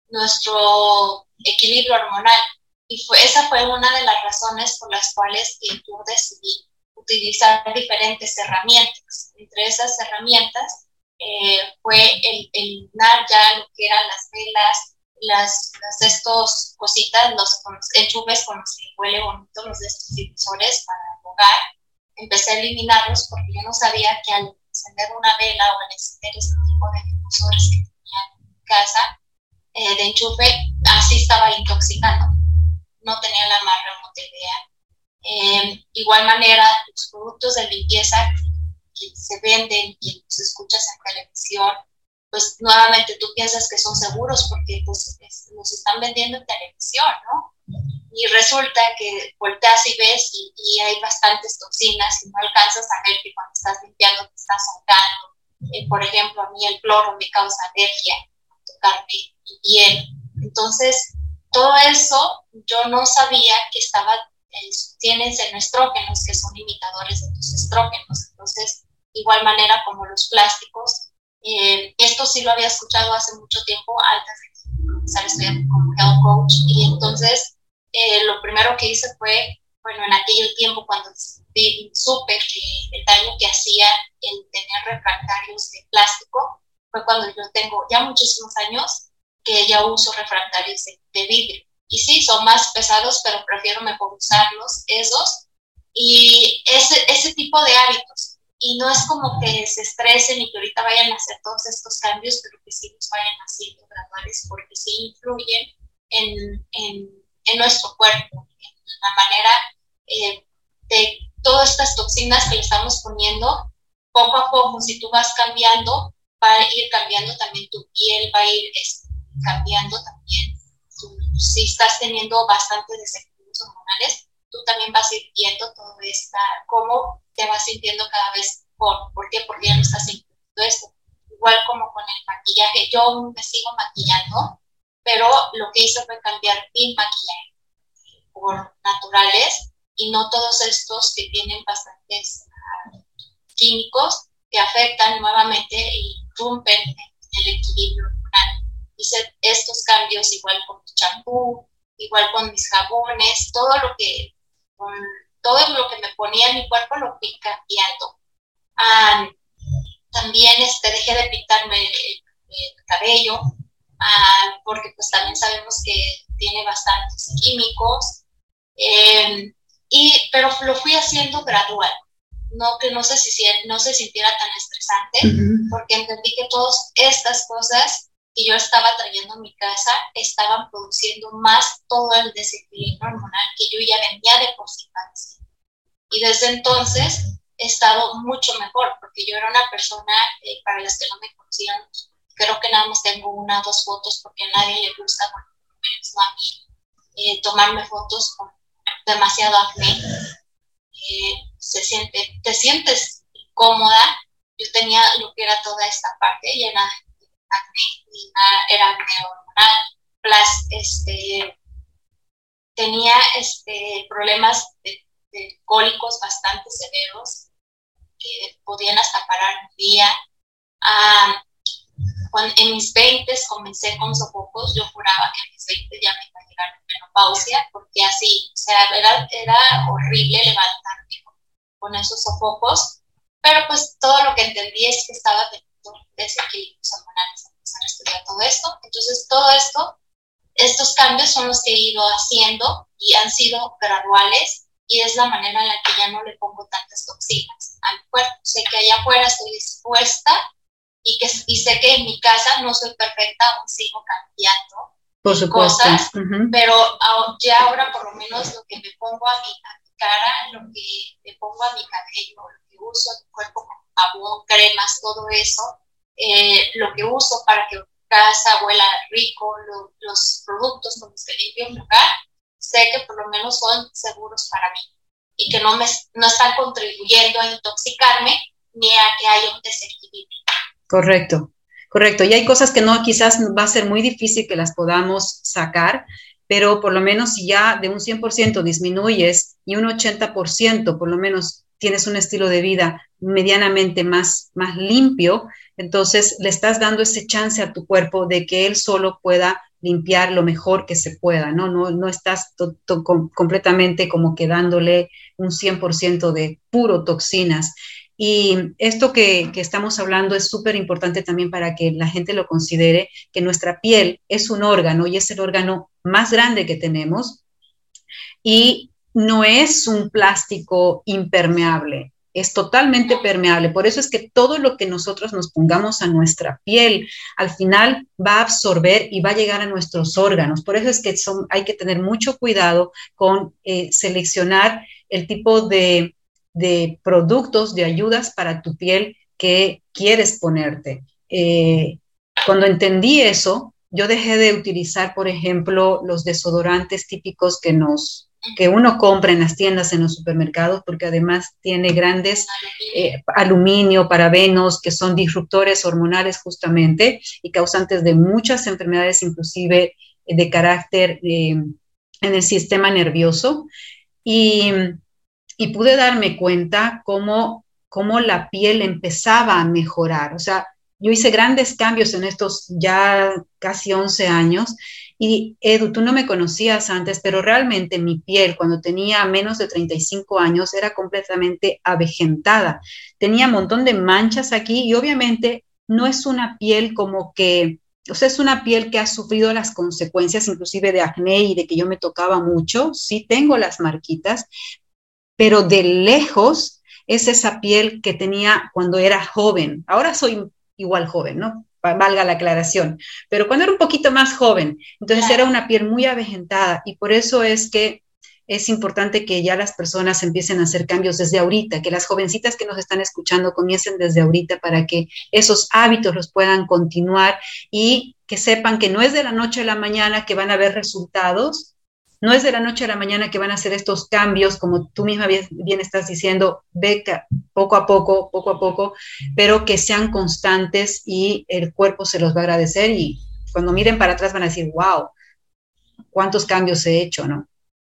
nuestro equilibrio hormonal. Y fue, esa fue una de las razones por las cuales yo decidí utilizar diferentes herramientas. Entre esas herramientas eh, fue el eliminar ya lo que eran las velas, las, las de estos cositas, los, los enchufes con los que huele bonito, los de estos difusores para el hogar. Empecé a eliminarlos porque yo no sabía que al encender una vela o al encender este tipo de difusores que tenía en mi casa eh, de enchufe, así estaba intoxicando. No tenía la más remota idea. Eh, igual manera, los productos de limpieza que se venden y los escuchas en televisión, pues nuevamente tú piensas que son seguros porque pues, es, los están vendiendo en televisión, ¿no? Y resulta que volteas y ves y, y hay bastantes toxinas y no alcanzas a ver que cuando estás limpiando te estás ahogando. Eh, por ejemplo, a mí el cloro me causa alergia, tocar mi piel. Entonces, todo eso yo no sabía que estaba tienes en estrógenos, que son imitadores de tus estrógenos. Entonces, igual manera como los plásticos, eh, esto sí lo había escuchado hace mucho tiempo, antes de comenzar a estudiar como health coach, y entonces eh, lo primero que hice fue, bueno, en aquel tiempo cuando vi, supe que el daño que hacía el tener refractarios de plástico, fue cuando yo tengo ya muchísimos años que ya uso refractarios de, de vidrio. Y sí, son más pesados, pero prefiero mejor usarlos, esos, y ese, ese tipo de hábitos. Y no es como que se estresen y que ahorita vayan a hacer todos estos cambios, pero que sí los vayan haciendo graduales, porque sí influyen en, en, en nuestro cuerpo, en la manera eh, de todas estas toxinas que le estamos poniendo. Poco a poco, si tú vas cambiando, va a ir cambiando también tu piel, va a ir este, cambiando también. Tú, si estás teniendo bastantes desequilibrios hormonales, tú también vas a ir viendo todo esto, cómo te vas sintiendo cada vez mejor. ¿Por qué? Porque ya no estás sintiendo esto. Igual como con el maquillaje, yo me sigo maquillando, pero lo que hice fue cambiar mi maquillaje por naturales y no todos estos que tienen bastantes uh, químicos que afectan nuevamente y rompen el equilibrio hormonal. Hice estos cambios igual con mi champú, igual con mis jabones, todo lo que, con, todo lo que me ponía en mi cuerpo lo fui cambiando. Um, también este, dejé de pintarme el, el cabello, uh, porque pues también sabemos que tiene bastantes químicos, eh, y, pero lo fui haciendo gradual. No que no se, no se sintiera tan estresante, uh-huh. porque entendí que todas estas cosas que yo estaba trayendo a mi casa estaban produciendo más todo el desequilibrio hormonal que yo ya venía de por sí padeciendo. Y desde entonces he estado mucho mejor, porque yo era una persona, eh, para las que no me conocían, creo que nada más tengo una o dos fotos, porque a nadie le gusta, bueno, a mí, eh, tomarme fotos con demasiado acné. Eh, se siente, te sientes cómoda. Yo tenía lo que era toda esta parte llena de acné, era acné hormonal, plus, este, tenía este, problemas de, de cólicos bastante severos que podían hasta parar un día. Um, cuando, en mis veintes comencé con sofocos. Yo juraba que en mis veintes ya me iba a llegar la menopausia, porque así, o sea, era, era horrible levantarme con, con esos sofocos, pero pues todo lo que entendí es que estaba teniendo desequilibrios hormonales al empezar a estudiar todo esto. Entonces todo esto, estos cambios son los que he ido haciendo y han sido graduales, y es la manera en la que ya no le pongo tantas toxinas a mi cuerpo. Sé que allá afuera estoy expuesta y, que, y sé que en mi casa no soy perfecta, aún sigo cambiando por supuesto. Cosas, uh-huh. pero ya ahora por lo menos lo que me pongo a mi, a mi cara, lo que me pongo a mi cabello, lo que uso en mi cuerpo como jabón, cremas, todo eso, eh, lo que uso para que mi casa huela rico, lo, los productos con los que limpio mi hogar, sé que por lo menos son seguros para mí y que no, me, no están contribuyendo a intoxicarme ni a que haya un desequilibrio. Correcto, correcto. Y hay cosas que no, quizás va a ser muy difícil que las podamos sacar, pero por lo menos si ya de un cien por ciento disminuyes y un ochenta por ciento por lo menos tienes un estilo de vida medianamente más, más limpio, entonces le estás dando ese chance a tu cuerpo de que él solo pueda limpiar lo mejor que se pueda, ¿no? No, no estás to, to, com, completamente como que dándole un cien por ciento de puro toxinas. Y esto que, que estamos hablando es súper importante también para que la gente lo considere, que nuestra piel es un órgano y es el órgano más grande que tenemos y no es un plástico impermeable, es totalmente permeable. Por eso es que todo lo que nosotros nos pongamos a nuestra piel, al final va a absorber y va a llegar a nuestros órganos. Por eso es que son, hay que tener mucho cuidado con eh, seleccionar el tipo de, de productos, de ayudas para tu piel que quieres ponerte. Eh, cuando entendí eso, yo dejé de utilizar, por ejemplo, los desodorantes típicos que nos que uno compra en las tiendas, en los supermercados, porque además tiene grandes eh, aluminio, parabenos, que son disruptores hormonales justamente y causantes de muchas enfermedades, inclusive eh, de carácter eh, en el sistema nervioso. Y, y pude darme cuenta cómo, cómo la piel empezaba a mejorar. O sea, yo hice grandes cambios en estos ya casi once años. Y Edu, tú no me conocías antes, pero realmente mi piel cuando tenía menos de treinta y cinco años era completamente avejentada. Tenía un montón de manchas aquí y obviamente no es una piel como que, o sea, es una piel que ha sufrido las consecuencias inclusive de acné y de que yo me tocaba mucho. Sí tengo las marquitas, pero de lejos es esa piel que tenía cuando era joven. Ahora soy igual joven, ¿no? Valga la aclaración, pero cuando era un poquito más joven, entonces era una piel muy avejentada y por eso es que es importante que ya las personas empiecen a hacer cambios desde ahorita, que las jovencitas que nos están escuchando comiencen desde ahorita para que esos hábitos los puedan continuar y que sepan que no es de la noche a la mañana que van a ver resultados, no es de la noche a la mañana que van a hacer estos cambios, como tú misma bien, bien estás diciendo, Beca, poco a poco, poco a poco, pero que sean constantes y el cuerpo se los va a agradecer y cuando miren para atrás van a decir, wow, cuántos cambios he hecho, ¿no?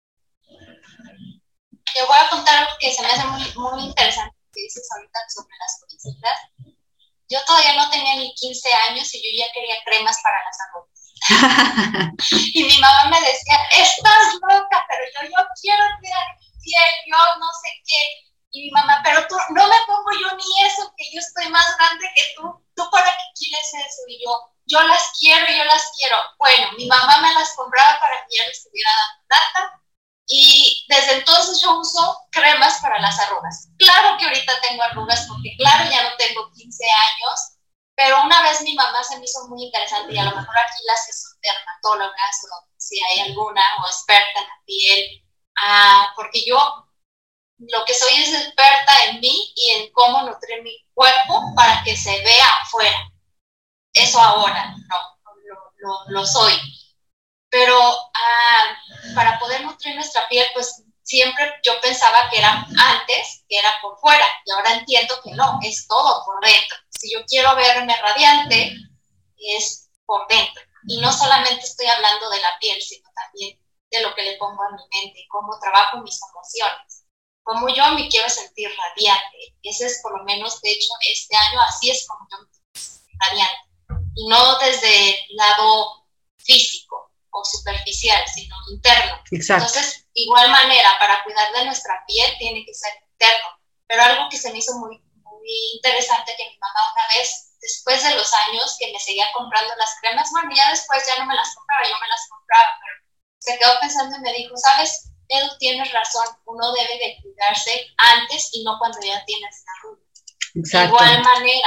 Te voy a contar algo que se me hace muy, muy interesante que dices ahorita sobre las jovencitas. Yo todavía no tenía ni quince años y yo ya quería cremas para las arrugas. Y mi mamá me decía, estás loca, pero yo, yo quiero cuidar mi piel, yo no sé qué. Y mi mamá, pero tú, no me pongo yo ni eso, que yo estoy más grande que tú. ¿Tú para qué quieres eso? Y yo, yo las quiero, yo las quiero. Bueno, mi mamá me las compraba para que ya les estuviera dando plata. Y desde entonces yo uso cremas para las arrugas. Claro que ahorita tengo arrugas porque claro ya no tengo quince años, pero una vez mi mamá se me hizo muy interesante y a lo mejor aquí las que son dermatólogas o si hay alguna o experta en la piel, ah, porque yo lo que soy es experta en mí y en cómo nutrir mi cuerpo para que se vea afuera. Eso ahora no, lo, lo, lo soy. Pero ah, para poder nutrir nuestra piel, pues siempre yo pensaba que era antes, que era por fuera, y ahora entiendo que no, es todo por dentro. Si yo quiero verme radiante, es por dentro. Y no solamente estoy hablando de la piel, sino también de lo que le pongo a mi mente, cómo trabajo mis emociones, cómo yo me quiero sentir radiante. Ese es por lo menos, de hecho, este año así es como yo me siento radiante. Y no desde el lado físico o superficial, sino interno. Exacto. Entonces, igual manera, para cuidar de nuestra piel tiene que ser interno. Pero algo que se me hizo muy, muy interesante, que mi mamá una vez, después de los años que me seguía comprando las cremas, bueno, ya después ya no me las compraba, yo me las compraba, pero se quedó pensando y me dijo, ¿sabes, Edu, tienes razón, uno debe de cuidarse antes y no cuando ya tienes la arruga. De igual manera,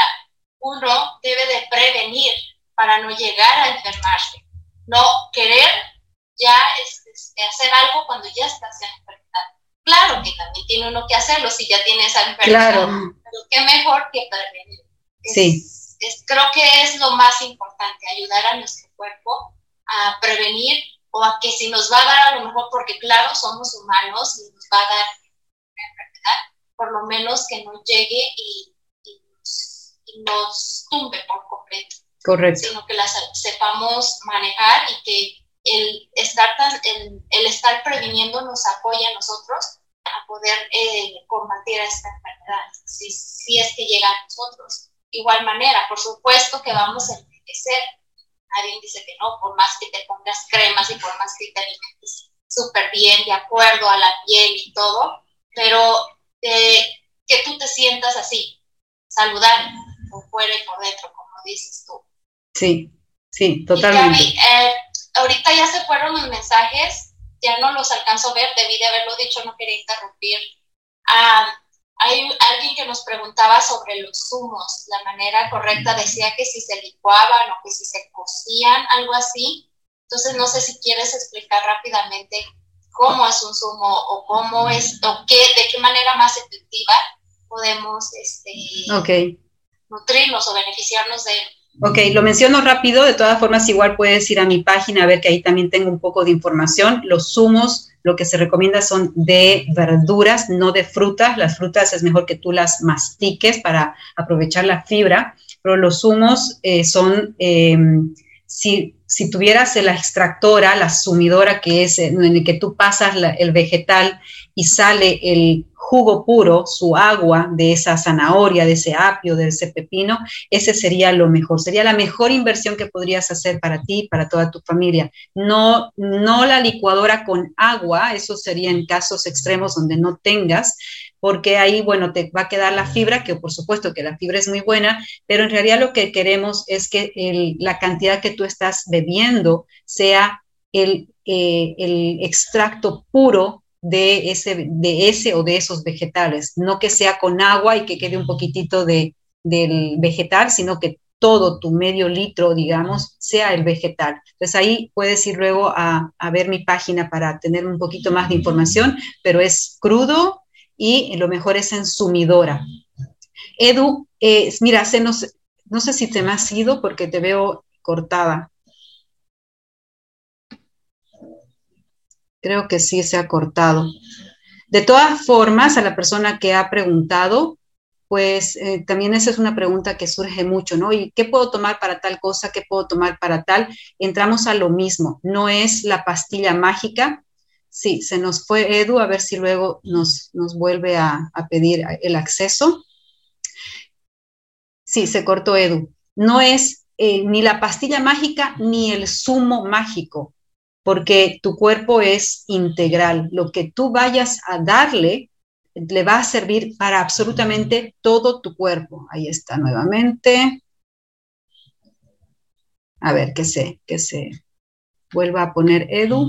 uno debe de prevenir para no llegar a enfermarse. No querer ya este, hacer algo cuando ya estás en enfermedad. Claro que también tiene uno que hacerlo si ya tiene esa enfermedad, claro. Pero qué mejor que prevenir. Es, sí. es, creo que es lo más importante, ayudar a nuestro cuerpo a prevenir o a que si nos va a dar a lo mejor, porque claro, somos humanos y nos va a dar una enfermedad, por lo menos que no llegue y, y, nos, y nos tumbe por completo. Correcto. Sino que las sepamos manejar y que el estar, tan, el, el estar previniendo nos apoya a nosotros a poder eh, combatir esta enfermedad, si, si es que llega a nosotros. Igual manera, por supuesto que vamos a envejecer. Alguien dice que no, por más que te pongas cremas y por más que te alimentes súper bien, de acuerdo a la piel y todo, pero eh, que tú te sientas así, saludable, por fuera y por dentro, como dices tú. Sí, sí, totalmente. Y Gaby, eh, ahorita ya se fueron los mensajes, ya no los alcanzo a ver, debí de haberlo dicho, no quería interrumpir. Ah, hay alguien que nos preguntaba sobre los zumos, la manera correcta, decía que si se licuaban o que si se cocían, algo así. Entonces no sé si quieres explicar rápidamente cómo es un zumo o cómo es, o qué, de qué manera más efectiva podemos este, okay. nutrirnos o beneficiarnos de él. Ok, lo menciono rápido, de todas formas igual puedes ir a mi página a ver que ahí también tengo un poco de información. Los zumos, lo que se recomienda son de verduras, no de frutas. Las frutas es mejor que tú las mastiques para aprovechar la fibra, pero los zumos eh, son, eh, si, si tuvieras la extractora, la sumidora, que es en el que tú pasas la, el vegetal y sale el jugo puro, su agua de esa zanahoria, de ese apio, de ese pepino, ese sería lo mejor, sería la mejor inversión que podrías hacer para ti y para toda tu familia. No, no la licuadora con agua, eso sería en casos extremos donde no tengas, porque ahí, bueno, te va a quedar la fibra, que por supuesto que la fibra es muy buena, pero en realidad lo que queremos es que el, la cantidad que tú estás bebiendo sea el, eh, el extracto puro de ese, de ese o de esos vegetales, no que sea con agua y que quede un poquitito de, del vegetal, sino que todo tu medio litro, digamos, sea el vegetal. Entonces ahí puedes ir luego a, a ver mi página para tener un poquito más de información, pero es crudo y lo mejor es en sumidora. Edu, eh, mira, se nos, no sé si te me has ido porque te veo cortada. Creo que sí se ha cortado. De todas formas, a la persona que ha preguntado, pues eh, también esa es una pregunta que surge mucho, ¿no? ¿Y qué puedo tomar para tal cosa? ¿Qué puedo tomar para tal? Entramos a lo mismo, no es la pastilla mágica. Sí, se nos fue Edu, a ver si luego nos, nos vuelve a, a pedir el acceso. Sí, se cortó Edu. No es eh, ni la pastilla mágica ni el zumo mágico, porque tu cuerpo es integral. Lo que tú vayas a darle le va a servir para absolutamente todo tu cuerpo. Ahí está nuevamente. A ver, que se, que se vuelva a poner Edu.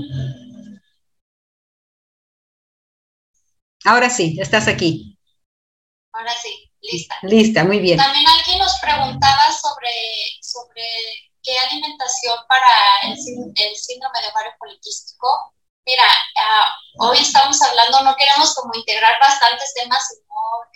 Ahora sí, estás aquí. Ahora sí, lista. Lista, muy bien. También alguien nos preguntaba sobre, sobre qué alimentación para el, el síndrome de ovario poliquístico. Mira, uh, hoy estamos hablando, no queremos como integrar bastantes temas, sino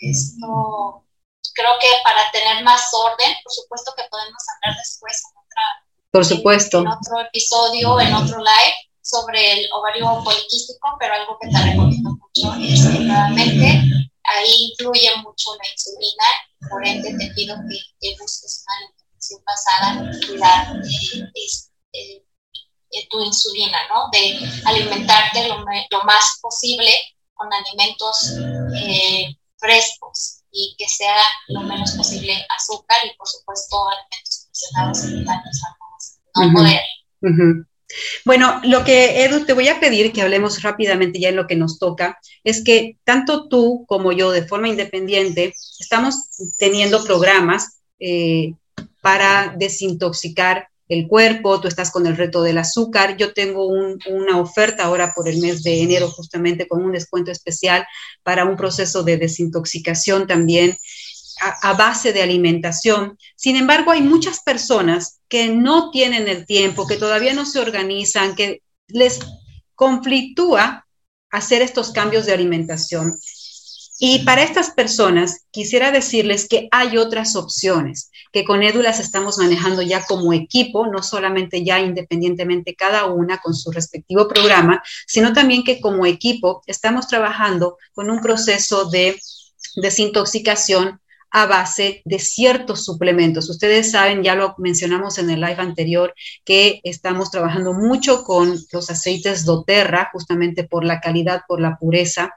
esto, creo que para tener más orden, por supuesto que podemos hablar después en, otra, por supuesto. en, en otro episodio, en otro live, sobre el ovario poliquístico, pero algo que te recomiendo mucho es que nuevamente ahí influye mucho la insulina, por ende te pido que, que busques una alimentación basada en cuidar eh, eh, eh, tu insulina, ¿no? De alimentarte lo, lo más posible con alimentos eh, frescos y que sea lo menos posible azúcar y por supuesto alimentos procesados y daños a no poder. Uh-huh. Bueno, lo que, Edu, te voy a pedir que hablemos rápidamente ya en lo que nos toca, es que tanto tú como yo, de forma independiente, estamos teniendo programas eh, para desintoxicar el cuerpo. Tú estás con el reto del azúcar. Yo tengo un, una oferta ahora por el mes de enero, justamente con un descuento especial para un proceso de desintoxicación también, A, a base de alimentación. Sin embargo, hay muchas personas que no tienen el tiempo, que todavía no se organizan, que les conflictúa hacer estos cambios de alimentación. Y para estas personas quisiera decirles que hay otras opciones, que con Edu las estamos manejando ya como equipo, no solamente ya independientemente cada una con su respectivo programa, sino también que como equipo estamos trabajando con un proceso de desintoxicación a base de ciertos suplementos. Ustedes saben, ya lo mencionamos en el live anterior, que estamos trabajando mucho con los aceites doTERRA, justamente por la calidad, por la pureza.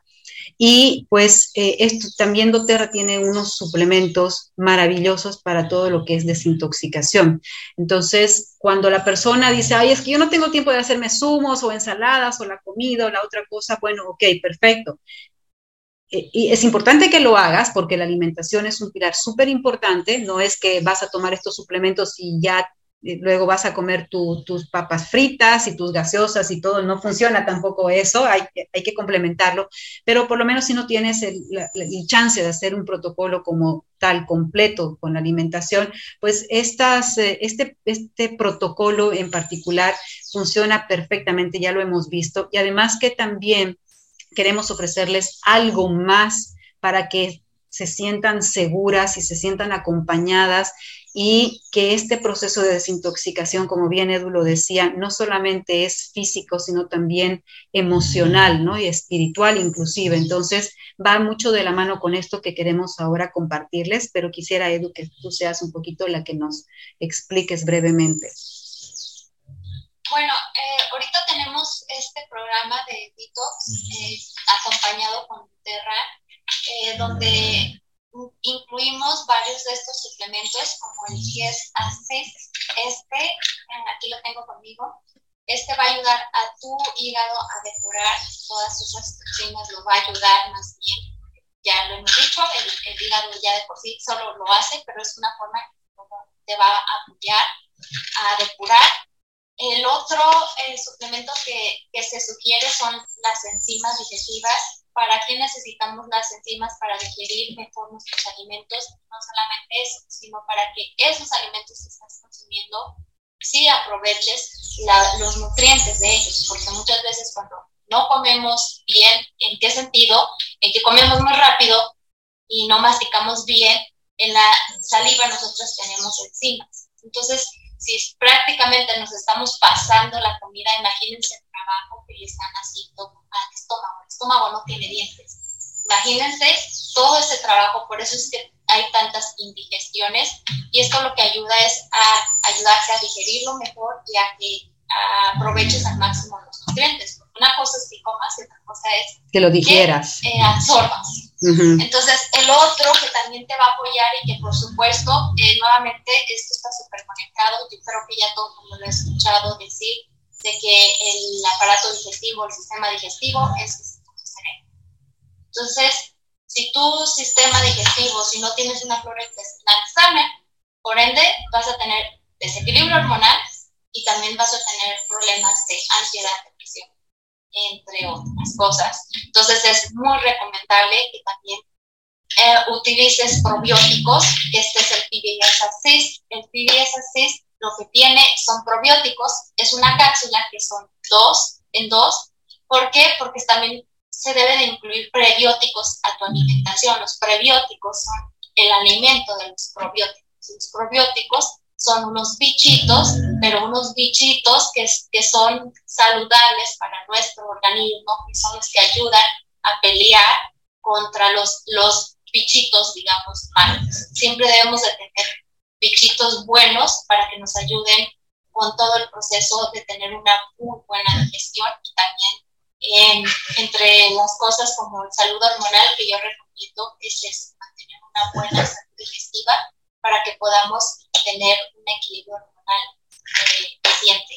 Y pues eh, esto también doTERRA tiene unos suplementos maravillosos para todo lo que es desintoxicación. Entonces, cuando la persona dice, ay, es que yo no tengo tiempo de hacerme zumos o ensaladas o la comida o la otra cosa, bueno, ok, perfecto. Y es importante que lo hagas porque la alimentación es un pilar súper importante. No es que vas a tomar estos suplementos y ya eh, luego vas a comer tu, tus papas fritas y tus gaseosas y todo. No funciona tampoco eso, hay, hay que complementarlo. Pero por lo menos si no tienes el, la, el chance de hacer un protocolo como tal, completo con la alimentación, pues estas, eh, este, este protocolo en particular funciona perfectamente, ya lo hemos visto. Y además que también queremos ofrecerles algo más para que se sientan seguras y se sientan acompañadas y que este proceso de desintoxicación, como bien Edu lo decía, no solamente es físico, sino también emocional, ¿no? Y espiritual inclusive. Entonces, va mucho de la mano con esto que queremos ahora compartirles, pero quisiera, Edu, que tú seas un poquito la que nos expliques brevemente. Bueno, eh, ahorita tenemos este programa de Detox eh, acompañado con doTERRA, eh, donde incluimos varios de estos suplementos, como el G S Access. Este, aquí lo tengo conmigo, este va a ayudar a tu hígado a depurar todas esas toxinas, lo va a ayudar más bien. Ya lo hemos dicho, el, el hígado ya de por sí solo lo hace, pero es una forma que te va a apoyar a depurar. El otro eh, suplemento que, que se sugiere son las enzimas digestivas. ¿Para qué necesitamos las enzimas? Para digerir mejor nuestros alimentos. No solamente eso, sino para que esos alimentos que estás consumiendo sí aproveches la, los nutrientes de ellos. Porque muchas veces cuando no comemos bien, ¿en qué sentido? En que comemos muy rápido y no masticamos bien, en la saliva nosotros tenemos enzimas. Entonces, si prácticamente nos estamos pasando la comida, imagínense el trabajo que le están haciendo al estómago. El estómago no tiene dientes. Imagínense todo ese trabajo, por eso es que hay tantas indigestiones, y esto lo que ayuda es a ayudarte a digerirlo mejor y a que a aproveches al máximo los nutrientes. Una cosa es que comas y otra cosa es que lo digieras, que eh, absorbas. Uh-huh. Entonces, el otro que también te va a apoyar y que por supuesto, eh, nuevamente, esto está súper conectado, yo creo que ya todo el mundo lo ha escuchado decir, de que el aparato digestivo, el sistema digestivo es el sistema cerebro. Entonces, si tu sistema digestivo, si no tienes una flora intestinal sana, por ende vas a tener desequilibrio hormonal y también vas a tener problemas de ansiedad, depresión, entre otras cosas. Entonces es muy recomendable que también eh, utilices probióticos. Este es el P B S Assist. El P B S Assist lo que tiene son probióticos, es una cápsula que son dos en dos. ¿Por qué? Porque también se debe de incluir prebióticos a tu alimentación. Los prebióticos son el alimento de los probióticos. Los probióticos son unos bichitos, pero unos bichitos que, que son saludables para nuestro organismo, que son los que ayudan a pelear contra los, los bichitos, digamos, malos. Siempre debemos de tener bichitos buenos para que nos ayuden con todo el proceso de tener una muy buena digestión, y también eh, entre las cosas como la salud hormonal que yo recomiendo es eso, mantener una buena salud digestiva para que podamos tener un equilibrio hormonal eh, eficiente.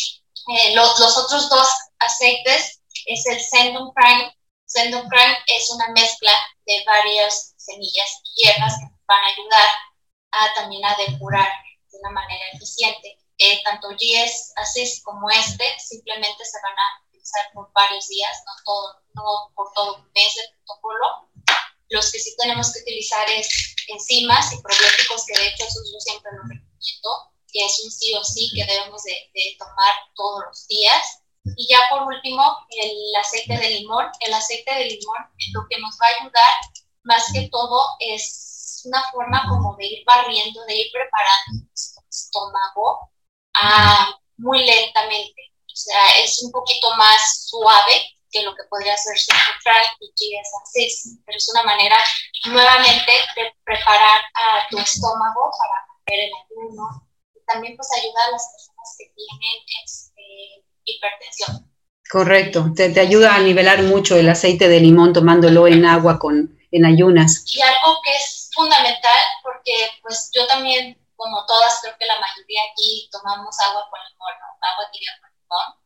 Eh, los, los otros dos aceites es el Sendum Prime. Sendum Prime es una mezcla de varias semillas y hierbas que nos van a ayudar a también a depurar de una manera eficiente. Eh, tanto G S Assist como este simplemente se van a utilizar por varios días, no, todo, no por todo un mes de protocolo. Los que sí tenemos que utilizar es enzimas y probióticos, que de hecho eso yo siempre lo recomiendo, que es un sí o sí que debemos de, de tomar todos los días. Y ya por último, el aceite de limón. El aceite de limón lo que nos va a ayudar más que todo es una forma como de ir barriendo, de ir preparando nuestro estómago ah, muy lentamente. O sea, es un poquito más suave que lo que podría ser Simple y G S Assist, pero es una manera nuevamente de preparar a tu estómago para romper el ayuno, y también pues ayuda a las personas que tienen este, hipertensión. Correcto, te, te ayuda a nivelar mucho el aceite de limón tomándolo en agua con, en ayunas. Y algo que es fundamental, porque pues yo también, como todas, creo que la mayoría aquí tomamos agua con limón, ¿no? Agua tibia con limón.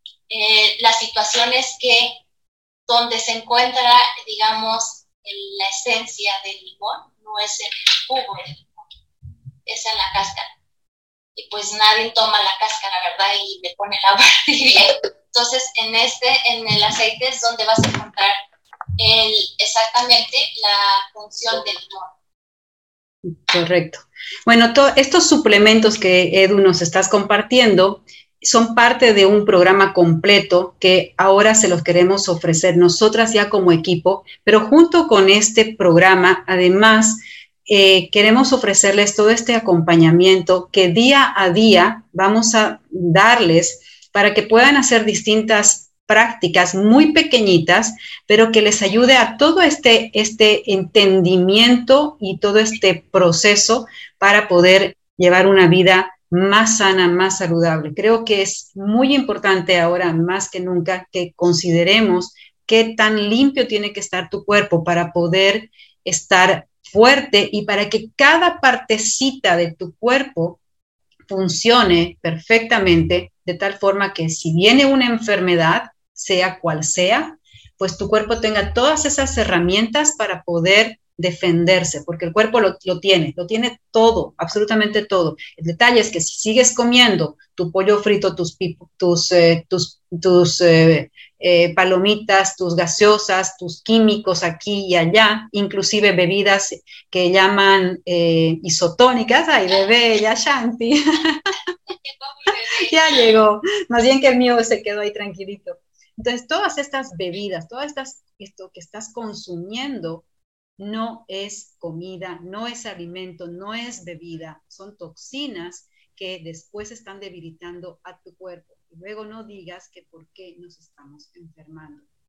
Eh, la situación es que donde se encuentra, digamos, el, la esencia del limón no es en el jugo del limón, es en la cáscara. Y pues nadie toma la cáscara, ¿verdad? Y le pone el agua tibia. Entonces, en este, en el aceite es donde vas a encontrar el, exactamente la función del limón. Correcto. Bueno, to, estos suplementos que Edu nos estás compartiendo son parte de un programa completo que ahora se los queremos ofrecer nosotras ya como equipo, pero junto con este programa, además, eh, queremos ofrecerles todo este acompañamiento que día a día vamos a darles para que puedan hacer distintas prácticas muy pequeñitas, pero que les ayude a todo este, este entendimiento y todo este proceso para poder llevar una vida más sana, más saludable. Creo que es muy importante ahora, más que nunca, que consideremos qué tan limpio tiene que estar tu cuerpo para poder estar fuerte y para que cada partecita de tu cuerpo funcione perfectamente, de tal forma que si viene una enfermedad, sea cual sea, pues tu cuerpo tenga todas esas herramientas para poder defenderse, porque el cuerpo lo, lo tiene, lo tiene todo, absolutamente todo. El detalle es que si sigues comiendo tu pollo frito, tus, tus, eh, tus, tus eh, eh, palomitas, tus gaseosas, tus químicos aquí y allá, inclusive bebidas que llaman eh, isotónicas, ay bebé, ya Shanti, ya llegó, más bien que el mío se quedó ahí tranquilito. Entonces, todas estas bebidas, todas estas, esto que estás consumiendo, no es comida, no es alimento, no es bebida, son toxinas que después están debilitando a tu cuerpo. Y luego no digas que por qué nos estamos enfermando.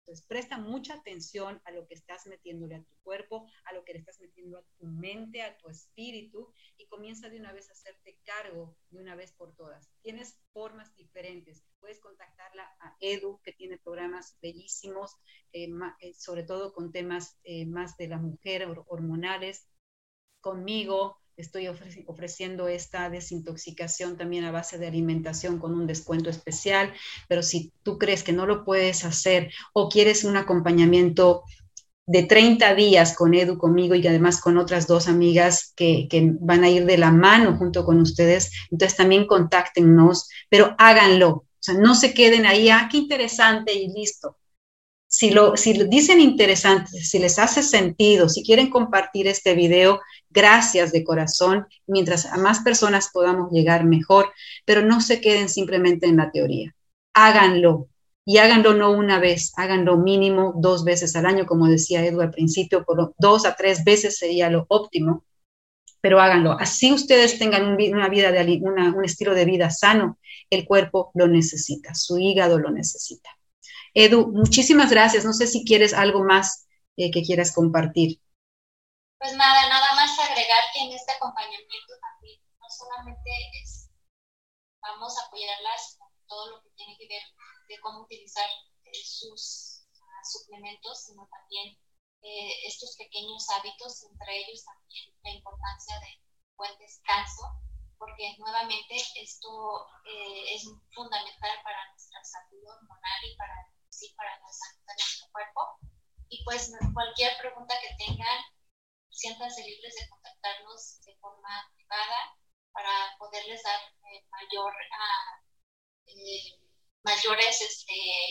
Entonces, presta mucha atención a lo que estás metiéndole a tu cuerpo, a lo que le estás metiendo a tu mente, a tu espíritu, y comienza de una vez a hacerte cargo de una vez por todas. Tienes formas diferentes. Puedes contactarla a Edu, que tiene programas bellísimos, eh, ma, eh, sobre todo con temas eh, más de la mujer, hormonales. Conmigo estoy ofreci- ofreciendo esta desintoxicación también a base de alimentación con un descuento especial, pero si tú crees que no lo puedes hacer o quieres un acompañamiento de treinta días con Edu, conmigo y además con otras dos amigas que, que van a ir de la mano junto con ustedes, entonces también contáctenos, pero háganlo, o sea, no se queden ahí, ah, qué interesante y listo. Si lo, si lo dicen interesante, si les hace sentido, si quieren compartir este video, gracias de corazón, mientras a más personas podamos llegar mejor, pero no se queden simplemente en la teoría, háganlo. Y háganlo no una vez, háganlo mínimo dos veces al año, como decía Edu al principio, por dos a tres veces sería lo óptimo, pero háganlo. Así ustedes tengan un, una vida de, una, un estilo de vida sano, el cuerpo lo necesita, su hígado lo necesita. Edu, muchísimas gracias. No sé si quieres algo más eh, que quieras compartir. Pues nada, nada más agregar que en este acompañamiento también no solamente es, vamos a apoyarlas con todo lo que tiene que ver de cómo utilizar eh, sus uh, suplementos, sino también eh, estos pequeños hábitos, entre ellos también la importancia de buen descanso, porque nuevamente esto eh, es fundamental para nuestra salud hormonal y para sí, para la salud de nuestro cuerpo. Y pues cualquier pregunta que tengan, siéntanse libres de contactarnos de forma privada para poderles dar eh, mayor, uh, eh, mayores, este,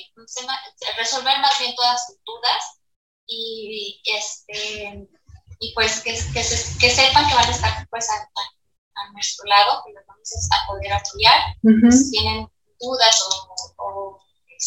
resolver más bien todas sus dudas y, este, y pues que, que, se, que sepan que van a estar pues a, a, a nuestro lado, que los vamos a poder apoyar. Uh-huh. Si tienen dudas o, o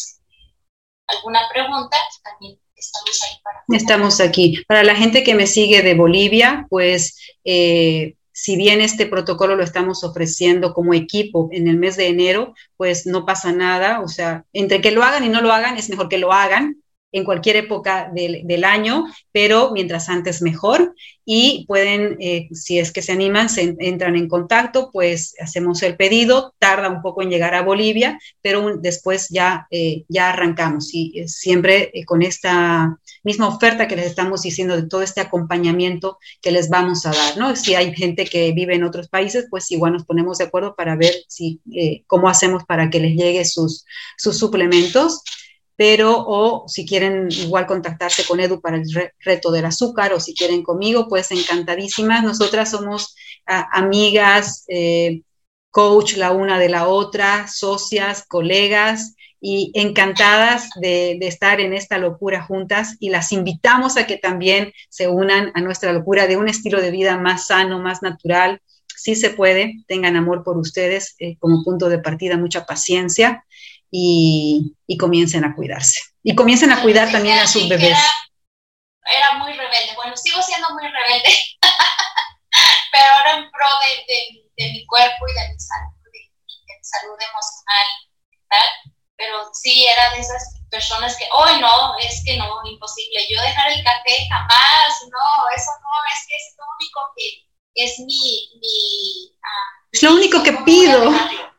alguna pregunta, también estamos ahí para... Estamos aquí. Para la gente que me sigue de Bolivia, pues eh, si bien este protocolo lo estamos ofreciendo como equipo en el mes de enero, pues no pasa nada. O sea, entre que lo hagan y no lo hagan, es mejor que lo hagan en cualquier época del, del año, pero mientras antes mejor, y pueden, eh, si es que se animan, se entran en contacto, pues hacemos el pedido, tarda un poco en llegar a Bolivia, pero un, después ya, eh, ya arrancamos, y eh, siempre eh, con esta misma oferta que les estamos diciendo de todo este acompañamiento que les vamos a dar, ¿no? Si hay gente que vive en otros países, pues igual nos ponemos de acuerdo para ver si, eh, cómo hacemos para que les llegue sus, sus suplementos. Pero o si quieren igual contactarse con Edu para el re- reto del azúcar, o si quieren conmigo, pues encantadísimas. Nosotras somos a, amigas, eh, coach la una de la otra, socias, colegas, y encantadas de, de estar en esta locura juntas, y las invitamos a que también se unan a nuestra locura de un estilo de vida más sano, más natural. Sí se puede, tengan amor por ustedes eh, como punto de partida, mucha paciencia. Y, y comiencen a cuidarse. Y comiencen a cuidar también a sus bebés. Era, era muy rebelde. Bueno, sigo siendo muy rebelde, pero ahora en pro de, de, de mi cuerpo y de mi salud, de, de mi salud emocional y tal. Pero sí, era de esas personas que, hoy oh, no, es que no, imposible. Yo dejar el café jamás, no, eso no, es que es lo único que es mi... mi uh, es lo único que pido.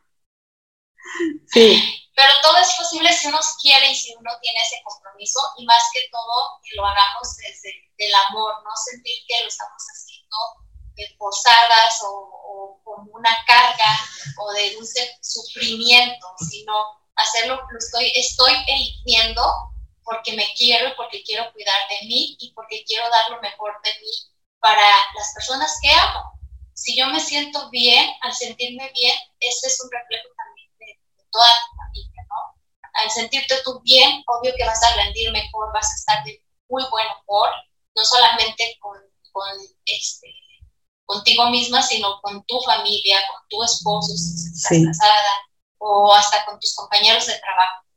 Sí. Pero todo es posible si uno quiere y si uno tiene ese compromiso, y más que todo que lo hagamos desde el amor, no sentir que lo estamos haciendo de forzadas o, o como una carga o de un sufrimiento, sino hacerlo, lo estoy, estoy eligiendo porque me quiero y porque quiero cuidar de mí y porque quiero dar lo mejor de mí para las personas que amo. Si yo me siento bien, al sentirme bien, ese es un reflejo también de, de toda tu familia, ¿no? Al sentirte tú bien, obvio que vas a rendir mejor, vas a estar de muy buen humor, no solamente con, con este, contigo misma, sino con tu familia, con tu esposo, si estás sí. casada, o hasta con tus compañeros de trabajo.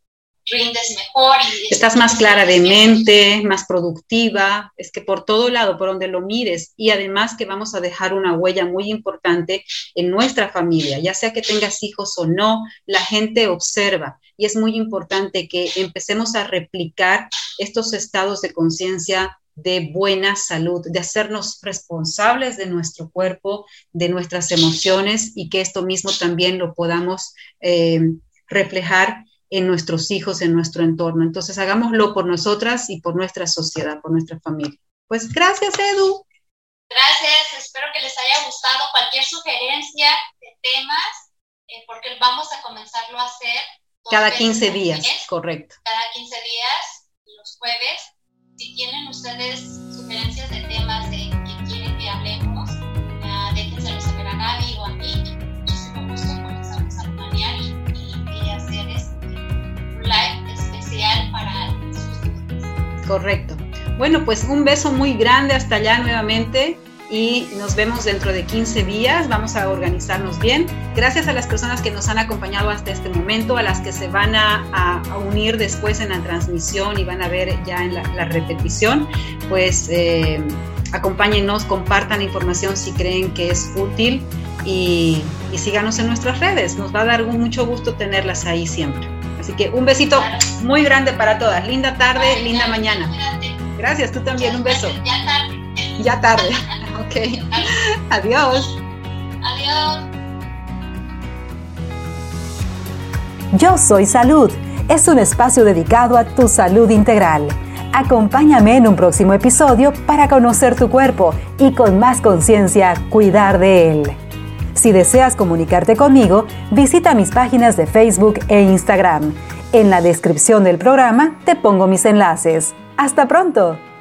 rindes mejor. Y estás más clara de mente, más productiva, es que por todo lado, por donde lo mires, y además que vamos a dejar una huella muy importante en nuestra familia, ya sea que tengas hijos o no, la gente observa, y es muy importante que empecemos a replicar estos estados de conciencia de buena salud, de hacernos responsables de nuestro cuerpo, de nuestras emociones, y que esto mismo también lo podamos eh, reflejar en nuestros hijos, en nuestro entorno. Entonces, hagámoslo por nosotras y por nuestra sociedad, por nuestra familia. Pues gracias, Edu. Gracias, espero que les haya gustado. Cualquier sugerencia de temas, eh, porque vamos a comenzarlo a hacer cada quince días, correcto. Cada quince días, los jueves. Si tienen ustedes sugerencias de temas de que quieren que hablemos, uh, déjenselo saber a Gaby o a mí. Muchísimo gusto, comenzamos a planear y, y, y hacer este un live especial para sus dudas. Correcto. Bueno, pues un beso muy grande hasta allá nuevamente y nos vemos dentro de quince días. Vamos a organizarnos bien. Gracias a las personas que nos han acompañado hasta este momento, a las que se van a, a, a unir después en la transmisión y van a ver ya en la, la repetición. Pues eh, acompáñennos, compartan la información si creen que es útil y, y síganos en nuestras redes. Nos va a dar mucho gusto tenerlas ahí siempre. Así que un besito muy grande para todas. Linda tarde, Ay, linda ya, mañana. Cuídate. Gracias, tú también. Un beso. Ya tarde. Ya tarde. Ok. Adiós. Adiós. Yo Soy Salud es un espacio dedicado a tu salud integral. Acompáñame en un próximo episodio para conocer tu cuerpo y con más conciencia cuidar de él. Si deseas comunicarte conmigo, visita mis páginas de Facebook e Instagram. En la descripción del programa te pongo mis enlaces. ¡Hasta pronto!